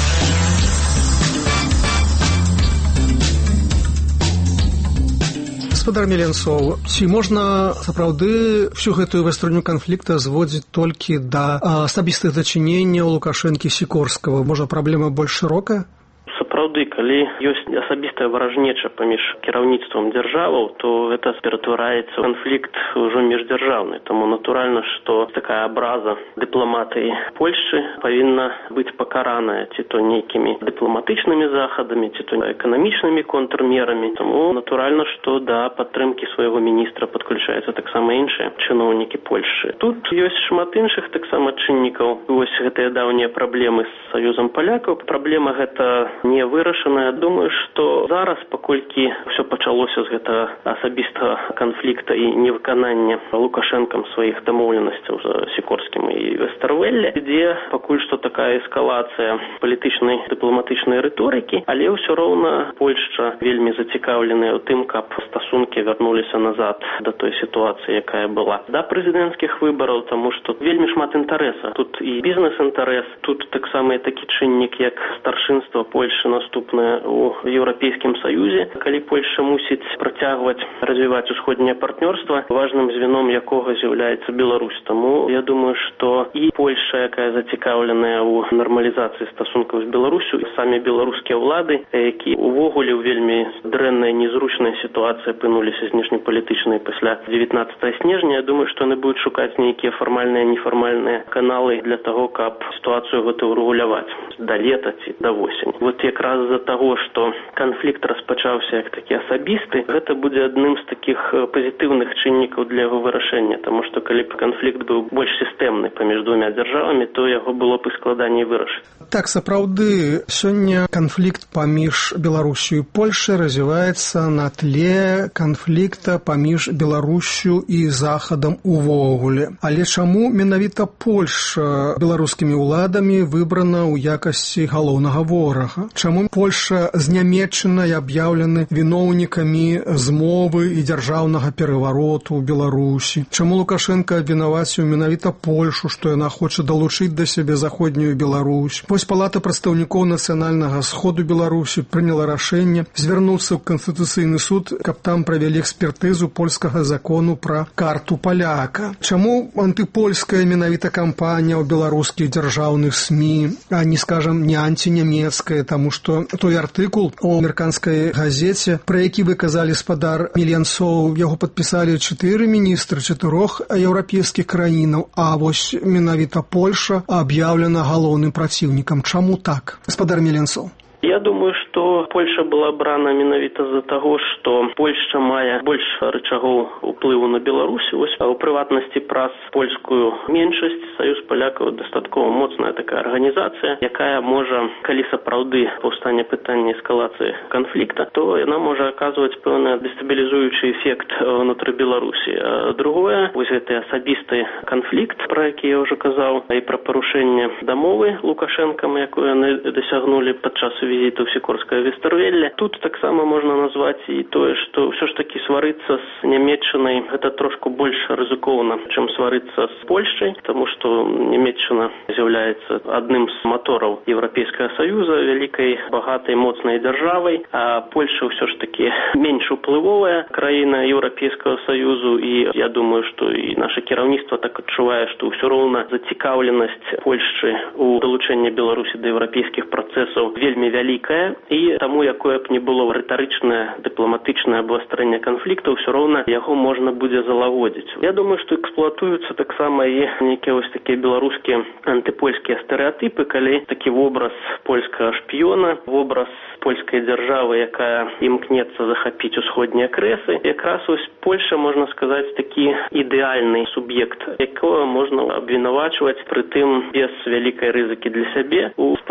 Гаспадар Меленцоў, ці можна сапраўды всю гэтую вастрыню канфлікта зводзіць толькі да асабістых дачыненняў Лукашэнкі Сікорскага? Можа, праблема больш шырокая? Сапраўды, калі ёсць асабістая варажнеча паміж кіраўніцтвам дзяржаваў, то гэта ператвараецца ў канфлікт ужо міждзяржаўны. Таму натуральна, што такая абраза дыпламатыі Польшчы павінна быць пакараная ці то нейкімі дыпламатычнымі захадамі, ці то эканамічнымі контрмерамі. Таму натуральна, што да падтрымкі свайго міністра падключаюцца таксама іншыя чыноўнікі Польшчы. Тут ёсць шмат іншых таксама чыннікаў. Вось гэтыя даўнія праблемы з Саюзам палякаў. Праблема гэта не вырашаная. Думаю, што зараз, паколькі ўсё пачалося з гэтага асабістага канфлікта і невыканання Лукашэнкам сваіх дамоўленасцяў з Сікорскім і Вестэрвэлле, ідзе пакуль што такая эскалацыя палітычнай дыпламатычнай рыторыкі, але ўсё роўна Польшча вельмі зацікаўленая ў тым, каб стасункі вярнуліся назад да той сітуацыі, якая была да прэзідэнцкіх выбараў, таму што вельмі шмат інтарэса. Тут і бізнес-інтарэс, тут таксама і такі чыннік, як старшынства Польшчы наступнае ў Еўрапейскім Саюзе. Калі Польшча мусіць працягваць развіваць усходняе партнёрства, важным звеном якога з'яўляецца Беларусь. Таму я думаю, што і Польшча, якая зацікаўленая ў нармалізацыі стасункаў з Беларусю, і самі беларускія ўлады, які увогуле ў вельмі дрэннай, незручнай сітуацыі апынуліся знешнепалітычнай пасля 19 снежня, я думаю, што яны будуць шукаць нейкія фармальныя, нефармальныя каналы для таго, каб сітуацыю гэту рэгуляваць да лета ці да восені. Вот якраз з-за таго, што канфлікт распачаўся як такі асабісты, гэта будзе адным з такіх пазітыўных чыннікаў для яго вырашэння, таму што калі б канфлікт быў больш сістэмны паміж двума дзяржавамі, то яго было б і складаней вырашыць. Так, сапраўды, сёння канфлікт паміж Беларусю і Польшай развіваецца на тле канфлікта паміж Беларусю і Захадам увогуле. Але чаму менавіта Польша беларускімі ўладамі выбрана ў якасці галоўнага ворага? Чаму Польша з Нямецчынай аб'яўлены віноўнікамі змовы і дзяржаўнага перавароту ў Беларусі? Чаму Лукашенко абвінаваціў менавіта Польшу, што яна хоча далучыць да сябе заходнюю Беларусь? Вось Палата прадстаўнікоў нацыянальнага сходу Беларусі прыняла рашэнне звярнуцца ў Канстытуцыйны суд, каб там правялі экспертызу польскага закону пра карту паляка. Чаму антыпольская менавіта кампанія ў беларускіх дзяржаўных СМІ, а не, скажам, не антинямецкая, таму што той артыкул у амерыканскай газеце, пра які вы казалі, спадар Меленцоў, яго падпісалі 4 міністры 4 еўрапейскіх краінаў, а вось менавіта Польша аб'яўлена галоўным праціўнікам. Чаму так, спадар Меленцоў? Я думаю, што Польша была абрана менавіта з-за таго, што Польшча мае больш рычагоў уплыву на Беларусь. Вось у прыватнасці праз польскую меншасць Саюз палякаў дастаткова моцная такая арганізацыя, якая можа, калі сапраўды паўстане пытанне эскалацыі канфлікта, то яна можа аказваць пэўны дэстабілізуючы эфект ўнутры Беларусі. Другое, вось гэты асабісты канфлікт, пра які я ўжо казаў, і пра парушэнне дамовы Лукашэнкам, якую яны дасягнулі падчас візіту ў Сікорскае Вестэрвэлле. Тут таксама можна назваць і тое, што ўсё ж такі сварыцца з Нямецчынай гэта трошку больш рызыкоўна, чым сварыцца з Польшчай, таму што Нямецчына з'яўляецца адным з матораў Еўрапейскага Саюза, вялікай, багатай, моцнай дзяржавай, а Польша ўсё ж такі менш уплывовая краіна Еўрапейскага Саюзу, і я думаю, што і наша кіраўніцтва так адчувае, што ўсё роўна зацікаўленасць Польшчы ў далучэнні Беларусі да еўрапейскіх працэсаў вельмі вялікая, і таму, якое б не было рытарычнае, дыпламатычнае абвастрэнне канфлікту, ўсё роўна яго можна будзе залагодзіць. Я думаю, што эксплуатуюцца таксама і нейкія вось такія беларускія антыпольскія стэрэатыпы, калі такі вобраз польскага шпіёна, вобраз польскай дзяржавы, якая імкнецца захапіць усходнія крэсы. Якраз вось Польша, можна сказаць, такі ідэальны суб'ект, якого можна абвінавачваць, прытым без вялікай рызыкі для сябе у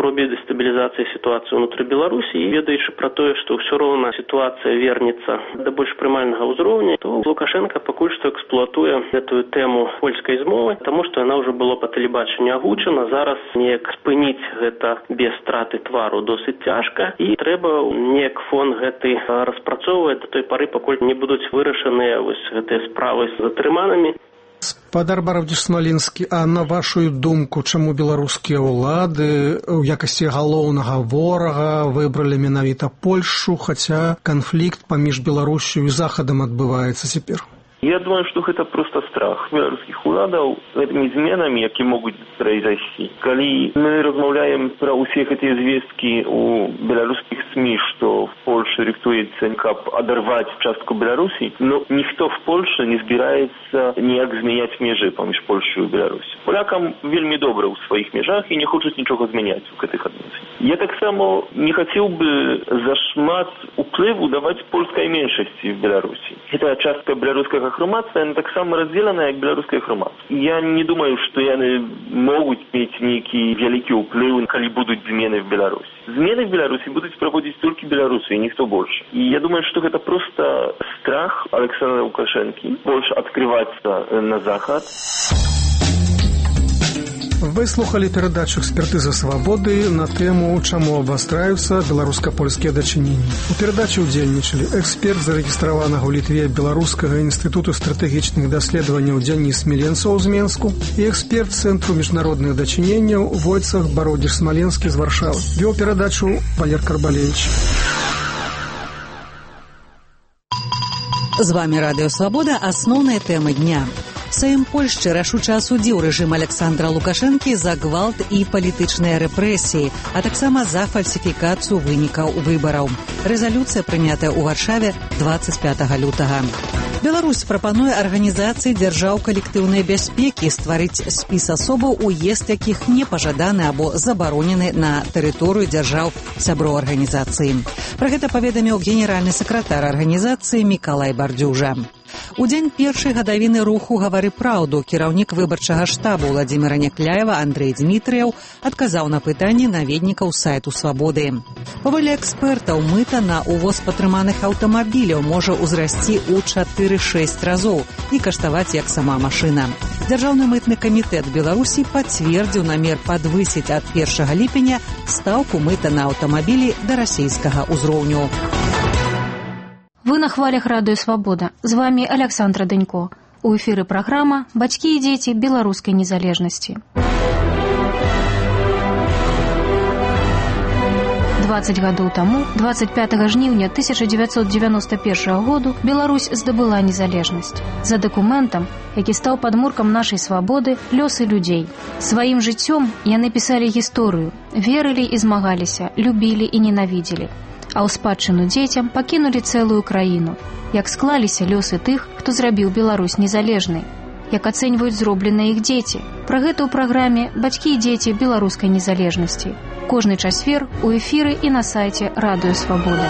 спробе дестабілізацыі сітуацыі ўнутры Беларусі і ведаючы пра тое, што ўсё роўна сітуацыя вернецца да больш прымальнага ўзроўня, то Лукашенко пакуль што эксплуатуе гэтую тэму польскай змовы, таму што яна ўжо была па тэлебачанню агучана. Зараз неяк спыніць гэта без страты твару досыць цяжка, і трэба неяк фон гэты распрацоўваць да той пары, пакуль не будуць вырашаныя вось гэтыя справы з затрыманымі. Спадар Баравдзіж-Смалінскі, а на вашу думку, чаму беларускія ўлады ў якасці галоўнага ворага выбралі менавіта Польшу, хаця канфлікт паміж Беларусю і Захадам адбываецца цяпер? Я думаю, что это просто страх белорусских уладов этими изменами, которые могут произойти. Когда мы размовляем про всех эти известки у белорусских СМИ, что в Польше рихтуется как оторвать частку Беларуси, но никто в Польше не собирается никак изменять межи поміж Польшей и Беларусью. Полякам вельми добре у своих межах и не хочут ничего изменять в этих отношениях. Я так само не хотел бы зашмат впливу давать польской меньшости в Беларуси. Это частка белорусского громадства, она так само разделена, как белорусское громадство. Я не думаю, что они могут иметь некий великий вплив, когда будут измены в Беларуси. Измены в Беларуси будут проводить только белорусы, и никто больше. И я думаю, что это просто страх Александра Лукашенко больше открываться на Захад. Вы слухали перадачу «Экспертыза свабоды» на тэму «Чаму абвастраюцца беларуска-польскія дачыненні». У перадачы ўдзельнічалі эксперт, зарэгістраванага ў Літве Беларускага інстытуту стратэгічных даследаванняў Дзяніс Міленцаў з Менску і эксперт Цэнтру міжнародных дачыненняў Войцах Баравдзіж-Смалінскі з Варшавы. Вёў перадачу Валер Карбалевич. З вами Радыё Свабода. Асноўныя тэмы дня. Сейм Польшчы рашуча асудзіў рэжым Александра Лукашэнкі за гвалт і палітычныя рэпрэсіі, а таксама за фальсіфікацыю вынікаў выбараў. Рэзалюцыя прынятая ў Варшаве 25 лютага. Беларусь прапануе арганізацыі дзяржаў калектыўнай бяспекі стварыць спіс асобаў, уезд якіх не пажаданы або забаронены на тэрыторыю дзяржаў сяброў арганізацыі. Пра гэта паведаміў генеральны сакратар арганізацыі Мікалай Бардзюжа. У дзень першай гадавіны руху «Гавары праўду» кіраўнік выбарчага штабу Владзіміра Някляева Андрэй Дзмітрыяў адказаў на пытанні наведнікаў сайту «Свабоды». Паводле экспертаў, мыта на увоз патрыманых аўтамабіляў можа ўзрасці ў 4-6 разоў і каштаваць як сама машына. Дзяржаўны мытны камітэт Беларусі пацвердзіў намер падвысіць ад 1 ліпеня стаўку мыта на аўтамабілі да расійскага ўзроўню. Вы на хвалях Радыё Свабода. З вами Александра Данько. У эфіры праграма «Бацькі і дзеці беларускай незалежнасці». 20 гадоў таму, 25 жніўня 1991 году, Беларусь здабыла незалежнасць. За дакументам, які стаў падмуркам нашай свабоды, лёсы людзей. Сваім жыццём яны пісалі гісторыю, верылі і змагаліся, любілі і ненавідзелі. А ў спадчыну дзецям пакінулі цэлую краіну. Як склаліся лёсы тых, хто зрабіў Беларусь незалежнай. Як ацэньваюць зробленыя іх дзеці. Пра гэта ў праграме «Бацькі і дзеці беларускай незалежнасці». Кожны чацвер у эфіры і на сайце Радыё Свабода.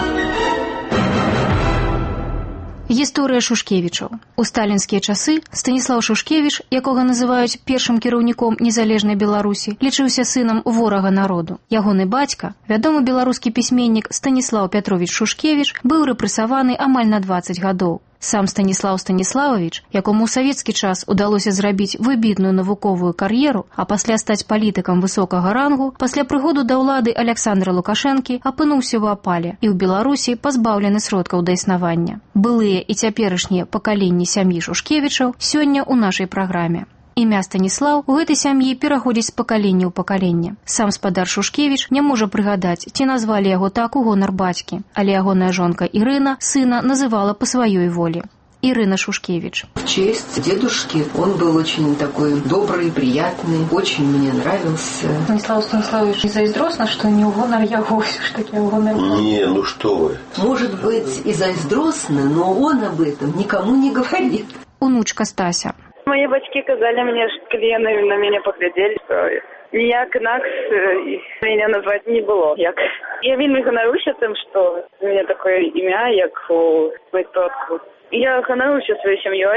Гісторыя Шушкевічаў. У сталінскія часы Станіслаў Шушкевіч, якога называюць першым кіраўніком незалежнай Беларусі, лічыўся сынам ворага народу. Ягоны бацька, вядомы беларускі пісьменнік Станіслаў Пятровіч Шушкевіч, быў рэпрэсаваны амаль на 20 гадоў. Сам Станіслаў Станіславович, якому ў савецкі час удалося зрабіць выбітную навуковую кар'еру, а пасля стаць палітыкам высокага рангу, пасля прыходу да ўлады Александра Лукашэнкі апынуўся ў апале і ў Беларусі пазбаўлены сродкаў да існавання. Былыя і цяперашнія пакаленні сям'і Шушкевічаў сёння ў нашай праграме. Імя Станіслаў у гэтай сям'і пераходзіць з пакалення ў пакаленне. Сам спадар Шушкевіч не можа прыгадаць, ці назвалі яго так у гонар бацькі, але ягоная жонка Ірына сына называла па сваёй волі. Ирина Шушкевич. В честь дедушки он был очень такой добрый, приятный, очень мне нравился. Станислав Станиславович, не заиздросно, что не угонор я все ж таки угонор. Не, ну что вы. Может быть, и заиздросно, но он об этом никому не говорит. Унучка Стася. Мои батьки казали мне, что клієнти на меня поглядели, что ніяк інакш меня назвать не было. Я вельми ганаруся тим, що у меня такое ім'я, як у моїх предків. Я ганаруся своєю сім'єю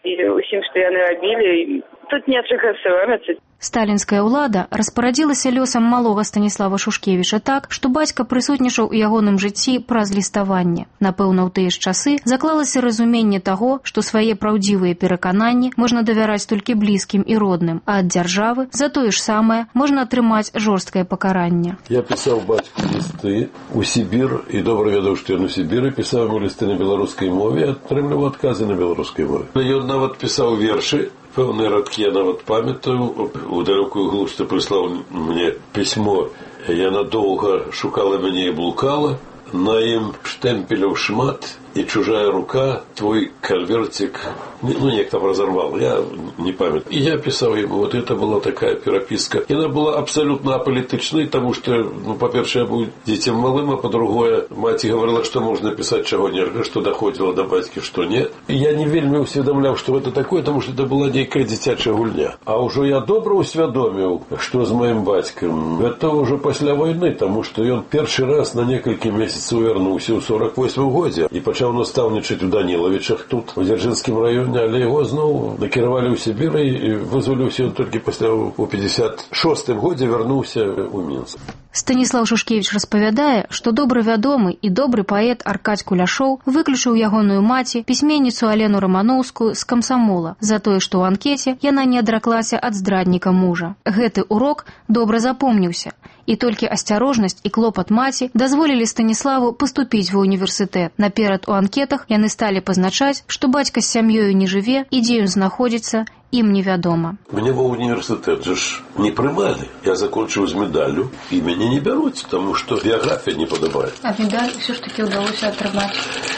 і ўсім, што яны рабілі. Тут нечага саромецца. Сталінская ўлада распарадзілася лёсам малога Станіслава Шушкевіча так, што бацька прысутнічаў у ягоным жыцці праз ліставанне. Напэўна, ў тыя ж часы заклалася разуменне таго, што свае праўдзівыя перакананні можна давяраць толькі блізкім і родным, а ад дзяржавы за тое ж самае можна атрымаць жорсткае пакаранне. Я пісаў бацьку лісты у Сібір і добра ведаў, што ён у Сібіры, пісаў ему лісты на беларускай мове і атрымліваў адказы на беларускай мове. Ён нават пісаў вершы. Пэўныя радкі я нават памятаю. У далёкую глуш, што прыслаў мне пісьмо, яна доўга шукала мяне і блукала. На ім штэмпеляў шмат, і чужая рука твой конвертик, неяк там разорвал, я не памятаю. И я писал ему, вот это была такая переписка. И она была абсолютно аполитичной, потому что, по-перше, я был детям малым, а по-другое, мать говорила, что можно писать чего нельзя, что доходило до батьки, что нет. И я не вельми усведомлял, что это такое, потому что это была некая детячая гульня. А уже я добро усведомил, что с моим батьком, это уже после войны, потому что он первый раз на несколько месяцев вернулся в 48 году. И почав наставничать у Даниловичах тут, в Дзяржынскім районе, але его знову накіравали у Сибір и вызвалился он только после у 56-м году вернулся у Минск. Станіслав Шушкевіч распавядае, што добры вядомы і добры паэт Аркадзь Куляшоў выключыў ягоную маці, пісьменніцу Алену Рамановскую, з камсамола за тое, што ў анкеце яна не адраклася ад здрадніка мужа. Гэты урок добра запомніўся. І толькі асцярожнасць і клопат маці дазволілі Станіславу паступіць ва ўніверсітэт. Наперад у анкетах яны сталі пазначаць, што бацька з сям'ёю не жыве і дзе ён знаходзіцца, ім невядома. Мне ва універсітэт же не прымалі. Я закончыў з медаллю, і мяне не бяруць, таму што біяграфія не падабае. А медаль ўсё ж такі ўдалося атрымаць?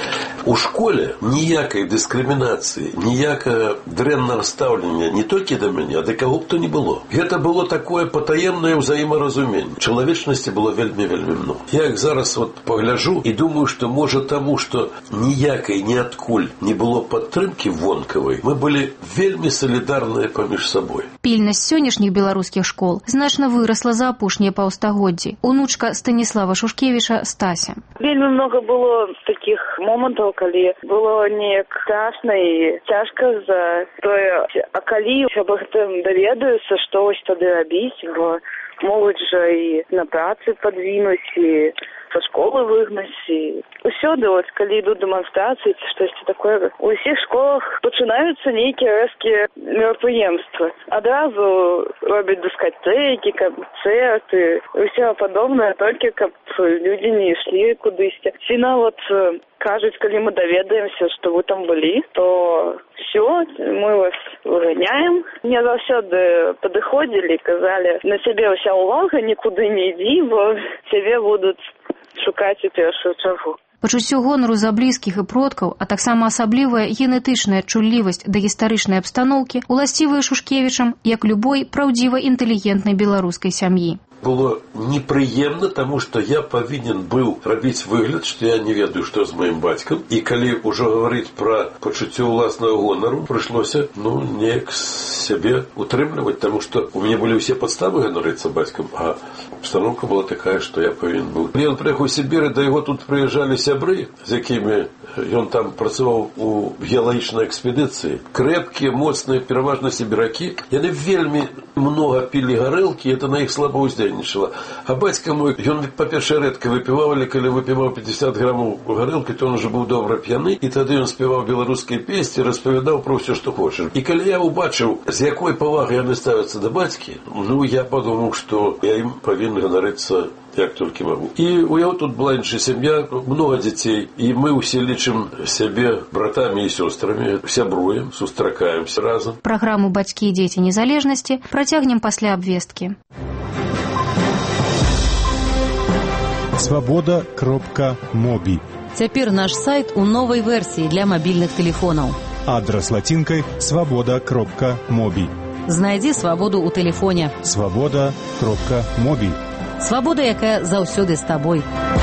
У школе ніякай дыскрымінацыі, ніякага дрэннага стаўлення не толькі да мяне, а да каго б то не было. Гэта было такое патаемнае ўзаемаразуменне. Чалавечнасці было вельмі-вельмі много. Я як зараз пагляджу і думаю, што можа таму, што ніякай ніадкуль не было падтрымкі вонкавай, мы былі вельмі салідарныя паміж сабой. Пільнасць сённяшніх беларускіх школ значна вырасла за апошнія паўстагоддзі. Унучка Станіслава Шушкевіча Стася. Вельмі много было таких момантаў, калі было неяк страшна і цяжка за тое, а калі аб гэтым даведаюцца, што вось тады рабіць, бо могуць жа і на працы падвінуць, і са школы выгнаць, і усюды, калі ідуць дэманстрацыі ці штосьці такое, у ўсіх школах пачынаюцца нейкія рэзкія мерапрыемствы. Адразу робяць дыскатэкі, канцэрты, ўсё падобнае, толькі каб людзі не ішлі кудысьці. Ці нават кажуць, калі мы даведаемся, што вы там былі, то все, мы вас выганяем. Мне заўсёды падыходзілі, казалі, на цябе ўся ўвага, нікуды не ідзі, бо цябе будуць шукаць у першую чаргу. Пачуццё гонару за блізкіх і продкаў, а таксама асаблівая генетычная чуллівасць да гістарычнай абстаноўкі уласцівая Шушкевічам, як любой праўдзіва інтэлігентнай беларускай сям'і. Было непрыемна, таму што я павінен быў рабіць выгляд, што я не ведаю, што з маім бацькам. І калі ўжо гаварыць пра пачуццё ўласнага гонару, прыйшлося, неяк сябе утрымліваць, таму што у мяне былі ўсе падставы ганарыцца бацькам, а абстаноўка была такая, што я павінен быў. Ён прыехаў у Сібір, да яго тут прыязджалі сябры, з якімі ён там працаваў у геалагічнай экспедыцыі. Крэпкія, моцныя, пераважна сібіракі. Яны вельмі многа пілі гарэлкі, і это на іх слаба ўздзейнічала. А бацька мой, ён, па-першае, рэдка выпіваў, але калі выпіваў 50 грамаў гарэлкі, то он уже быў добра п'яны, і тады ён спяваў беларускія песні, распавядаў про ўсё, што хоча. І калі я ўбачыў, з якой павагай яны ставяцца да бацькі, я падумаў, што я ім павінен ганарыцца як толькі магу. І у яго тут была іншая сям'я, много дзяцей, і мы ўсе лічым сябе братамі і сёстрамі, сябруем, сустракаемся разам. Праграму «Бацькі і дзеці незалежнасці» працягнем пасля абвесткі. Свабода.моби. Цяпер наш сайт у новай версіі для мабільных тэлефонаў. Адрас лацінкай свабода.моби. Знайдзі свабоду ў тэлефоне. Свабода.моби. Свабода, якая заўсёды з табой.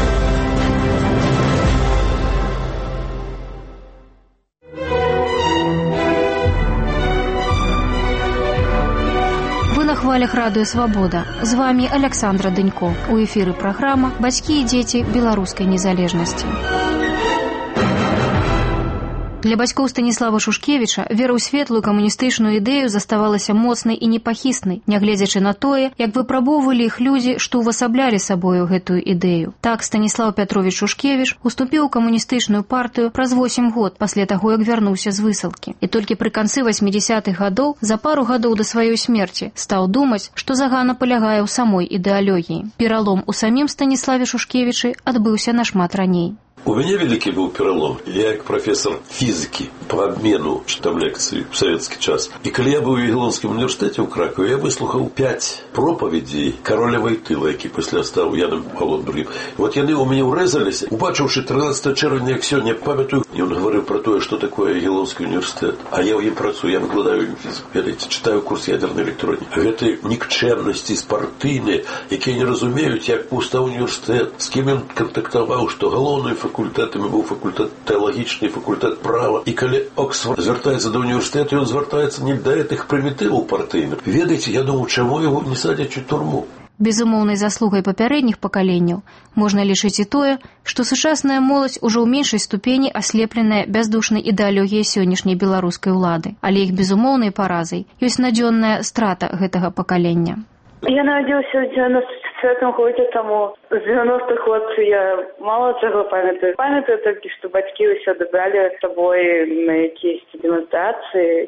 Вы на хвалях радыё «Свабода». З вами Александра Дынько. У эфіры праграма «Бацькі і дзеці беларускай незалежнасці». Для бацькоў Станіслава Шушкевіча вера ў светлую камуністычную ідэю заставалася моцнай і непахіснай, нягледзячы на тое, як выпрабоўвалі іх людзі, што ўвасаблялі сабою гэтую ідэю. Так Станіслав Пятрович Шушкевіч уступіў у камуністычную партыю праз 8 год пасля таго, як вярнуўся з высылкі. І толькі пры канцы 80-х гадоў, за пару гадоў да сваёй смерці, стаў думаць, што загана палягае ў самой ідэалогіі. Пералом у самім Станіславе Шушкевічы адбыўся нашмат раней. У меня великий был перелом. Я как профессор физики по обмену читал лекции в советский час. И когда я был в Ягеллонском университете в Кракове, я выслухал 5 проповедей короля Войтыла, які після став Яном Павлом II. Вот яны у меня урезались, убачивши 13 червня, як сегодня памятаю, и он говорил про то, что такое Ягеллонский университет. А я в нем працую, я выкладаю физику. Я читаю курс ядерной электроники. Гэты никчемности спартыйные, які не разумеют, як пустав университет, с кем он контактовал, что галоўнай факультэтамі быў факультэт тэалагічны, факультэт права. І калі Оксфорд звяртаецца да універсітэту, ён звяртаецца не да гэтых прымітываў партыйных. Ведаеце, я думаю, чаму яго не садзяць у турму? Безумоўнай заслугай папярэдніх пакаленняў можна лічыць і тое, што сучасная моладзь ужо ў меншай ступені аслепленая бяздушнай ідэалогіяй сённяшняй беларускай улады. Але іх безумоўнай паразай ёсць надзённая страта гэтага пакалення. Я народился в 94-м году, тому с 90-х год я мало чего памятаю. Памятаю только, что батьки все добрали с собой на какие-то демонстрации.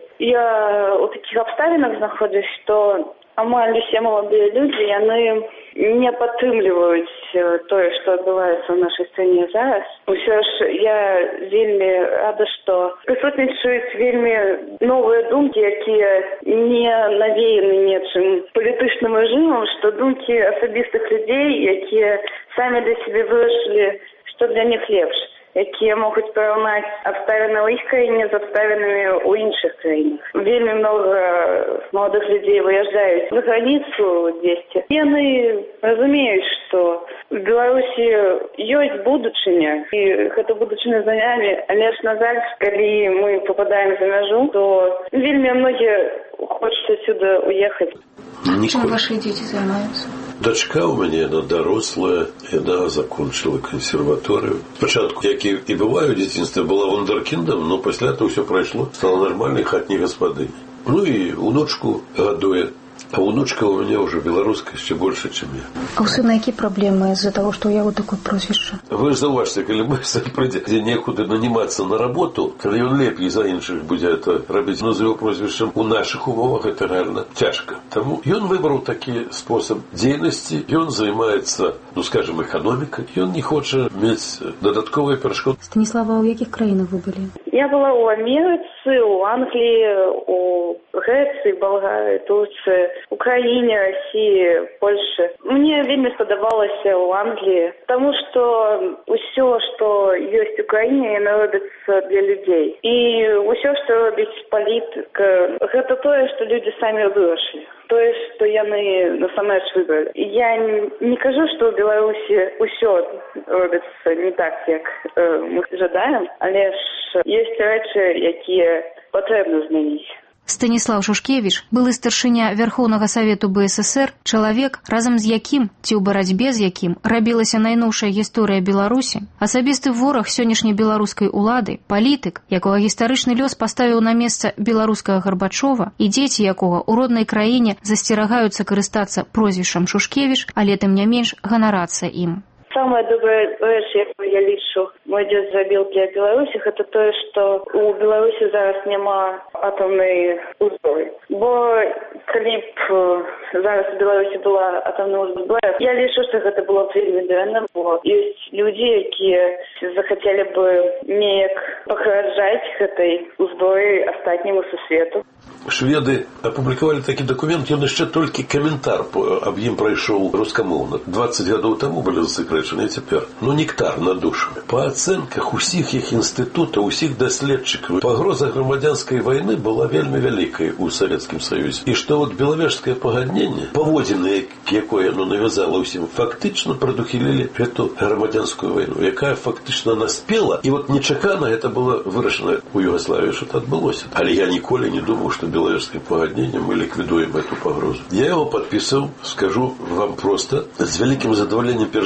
Я у таких обставинах нахожусь, что амаль все молодые люди, они не падтрымліваюць тое, што адбываецца ў нашай стране зараз. Усё ж я вельмі рада, што прысутнічаюць вельмі новыя думкі, якія не навеяны нечым палітычным рэжымам, што думкі асабістых людзей, якія самі для сябе вырашылі, што для них лепш, якія могуць параўнаць абставіны ў іх краіне з абставінамі ў іншых краінах. Вельмі много молодых людей выязджаюць за граніцу дзесьці. Яны разумеюць, што в Беларусі ёсць будучыня, і гэта будучыня за намі, але ж на жаль, калі мы попадаем за мяжу, то вельмі многія хочуць отсюда уехаць. Чым ваши дзеці займаюцца? Дочка у меня, она дорослая, и она закончила консерваторию. Спочатку, як и бываю в детстве, была вундеркиндом, но после этого все прошло, стала нормальной хатней господыней. Ну и внучку годует. А внучка у меня уже белорусская еще больше, чем я. А у сына какие проблемы из-за того, что я вот такое прозвище? Вы же зауважьте, когда мы прийде, где некуда наниматься на работу, когда он лепей за інших будет это робить, но за его прозвищем у наших умовах это реально тяжко. Тому и он выбрал такой способ деятельности, и он занимается, ну скажем, экономикой, и он не хочет иметь додатковые перешкоды. Станислава, у каких краинах вы были? Я была у Америцы, у Англии, у Греции, Болгарии, Турции, Украине, России, Польше. Мне вельмі спадабалася у Англии, потому что усё, что есть в Украине, яно робіцца для людей. И усё, что робіць палітыка, гэта тое, что люди сами вырашылі. Тое, што яны насамрэч выбралі. Я не кажу, што ў Беларусі ўсё робіцца не так, як мы жадаем, але ж ёсць рэчы, якія патрэбна змяніць. Станіслав Шушкевіч, былы старшыня Верхоўнага Савету БССР, чалавек, разам з якім, ці ў барацьбе з якім, рабілася найноўшая гісторыя Беларусі, асабісты вораг сённяшняй беларускай улады, палітык, якога гістарычны лёс паставіў на месца беларускага Гарбачова, і дзеці якога ў роднай краіне засцерагаюцца карыстацца прозвішчам Шушкевіч, але тым не менш ганарацца ім. Самая добрая рэч, якую я лічу, мой дзед зрабіў для Беларусі, гэта тое, што у Беларусі зараз няма атомнай узброі. Бо калі б зараз у Беларусі была атомная узброя, я лічу, што гэта было б вельмі дрэнна, бо ёсць людзі, якія захацелі б неяк пагражаць гэтай узброі астатняму сусвету. Шведы апублікавалі такі дакумент, ён яшчэ толькі каментар аб ім прайшоў рускамоўна. 20 гадоў таму былі засекрэчаны, цяпер. Ну, нектар на душу. Па ацэнках усіх іх інстытутаў, усіх даследчыкаў, пагроза грамадзянскай вайны была вельмі вялікай у Савецкім Саюзе. І што вот белавежскае пагадненне, паводзіны, якое оно навязала ўсім, фактычна прадухілілі гэту грамадзянскую вайну, якая фактычна наспела, і вот нечакана гэта было вырашана у Югославіі, што это адбылося. Але я ніколі не думаў, што беловежским погоднением мы ликвидуем эту погрозу. Я его подписал, скажу вам просто, с великим задоволением, перш за все,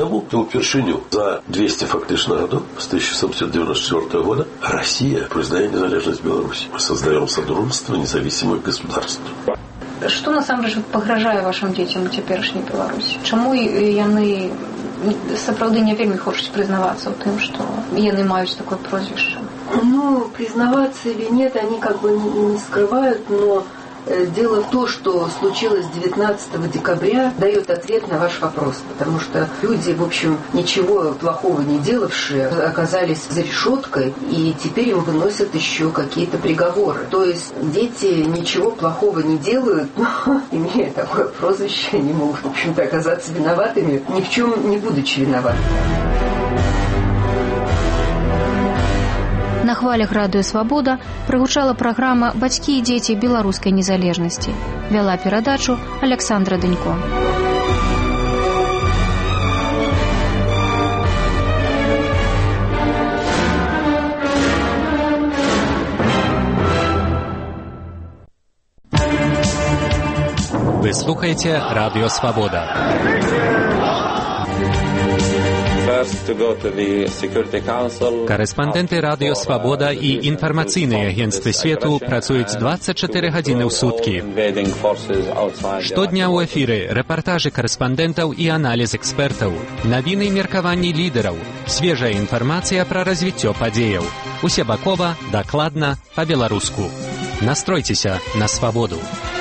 таму, то ўпершыню за 200 фактычна гадоў с 1794 года Россия признает незалежность Беларуси. Мы создаем содружество независимых государств. Што насамрэч пагражае вашим дзецям у цяперашняй Беларусі? Чаму яны сапраўды не вельмі хочуць признаваться ў тым, што яны маюць такое прозвище? Ну, признаваться или нет, они как бы не скрывают, но дело в том, что случилось 19 декабря, дает ответ на ваш вопрос, потому что люди, в общем, ничего плохого не делавшие, оказались за решеткой, и теперь им выносят еще какие-то приговоры. То есть дети ничего плохого не делают, но, имея такое прозвище, они могут, в общем-то, оказаться виноватыми, ни в чем не будучи виноватыми. На хвалях радыё «Свабода» прагучала праграма «Бацькі і дзеці беларускай незалежнасці». Вяла перадачу Александра Данько. Вы слухаете радыё «Свабода». Корэспандэнты радыё «Свабода» і інфармацыйныя агенцтвы свету працуюць 24 гадзіны ў суткі. Штодня ў эфіры рэпартажы корэспандэнтаў і аналіз экспертаў, навіны і меркаванні лідараў, свежая інфармацыя пра развіццё падзеяў. Усебакова, дакладна, па-беларуску. Настройцеся на «Свабоду».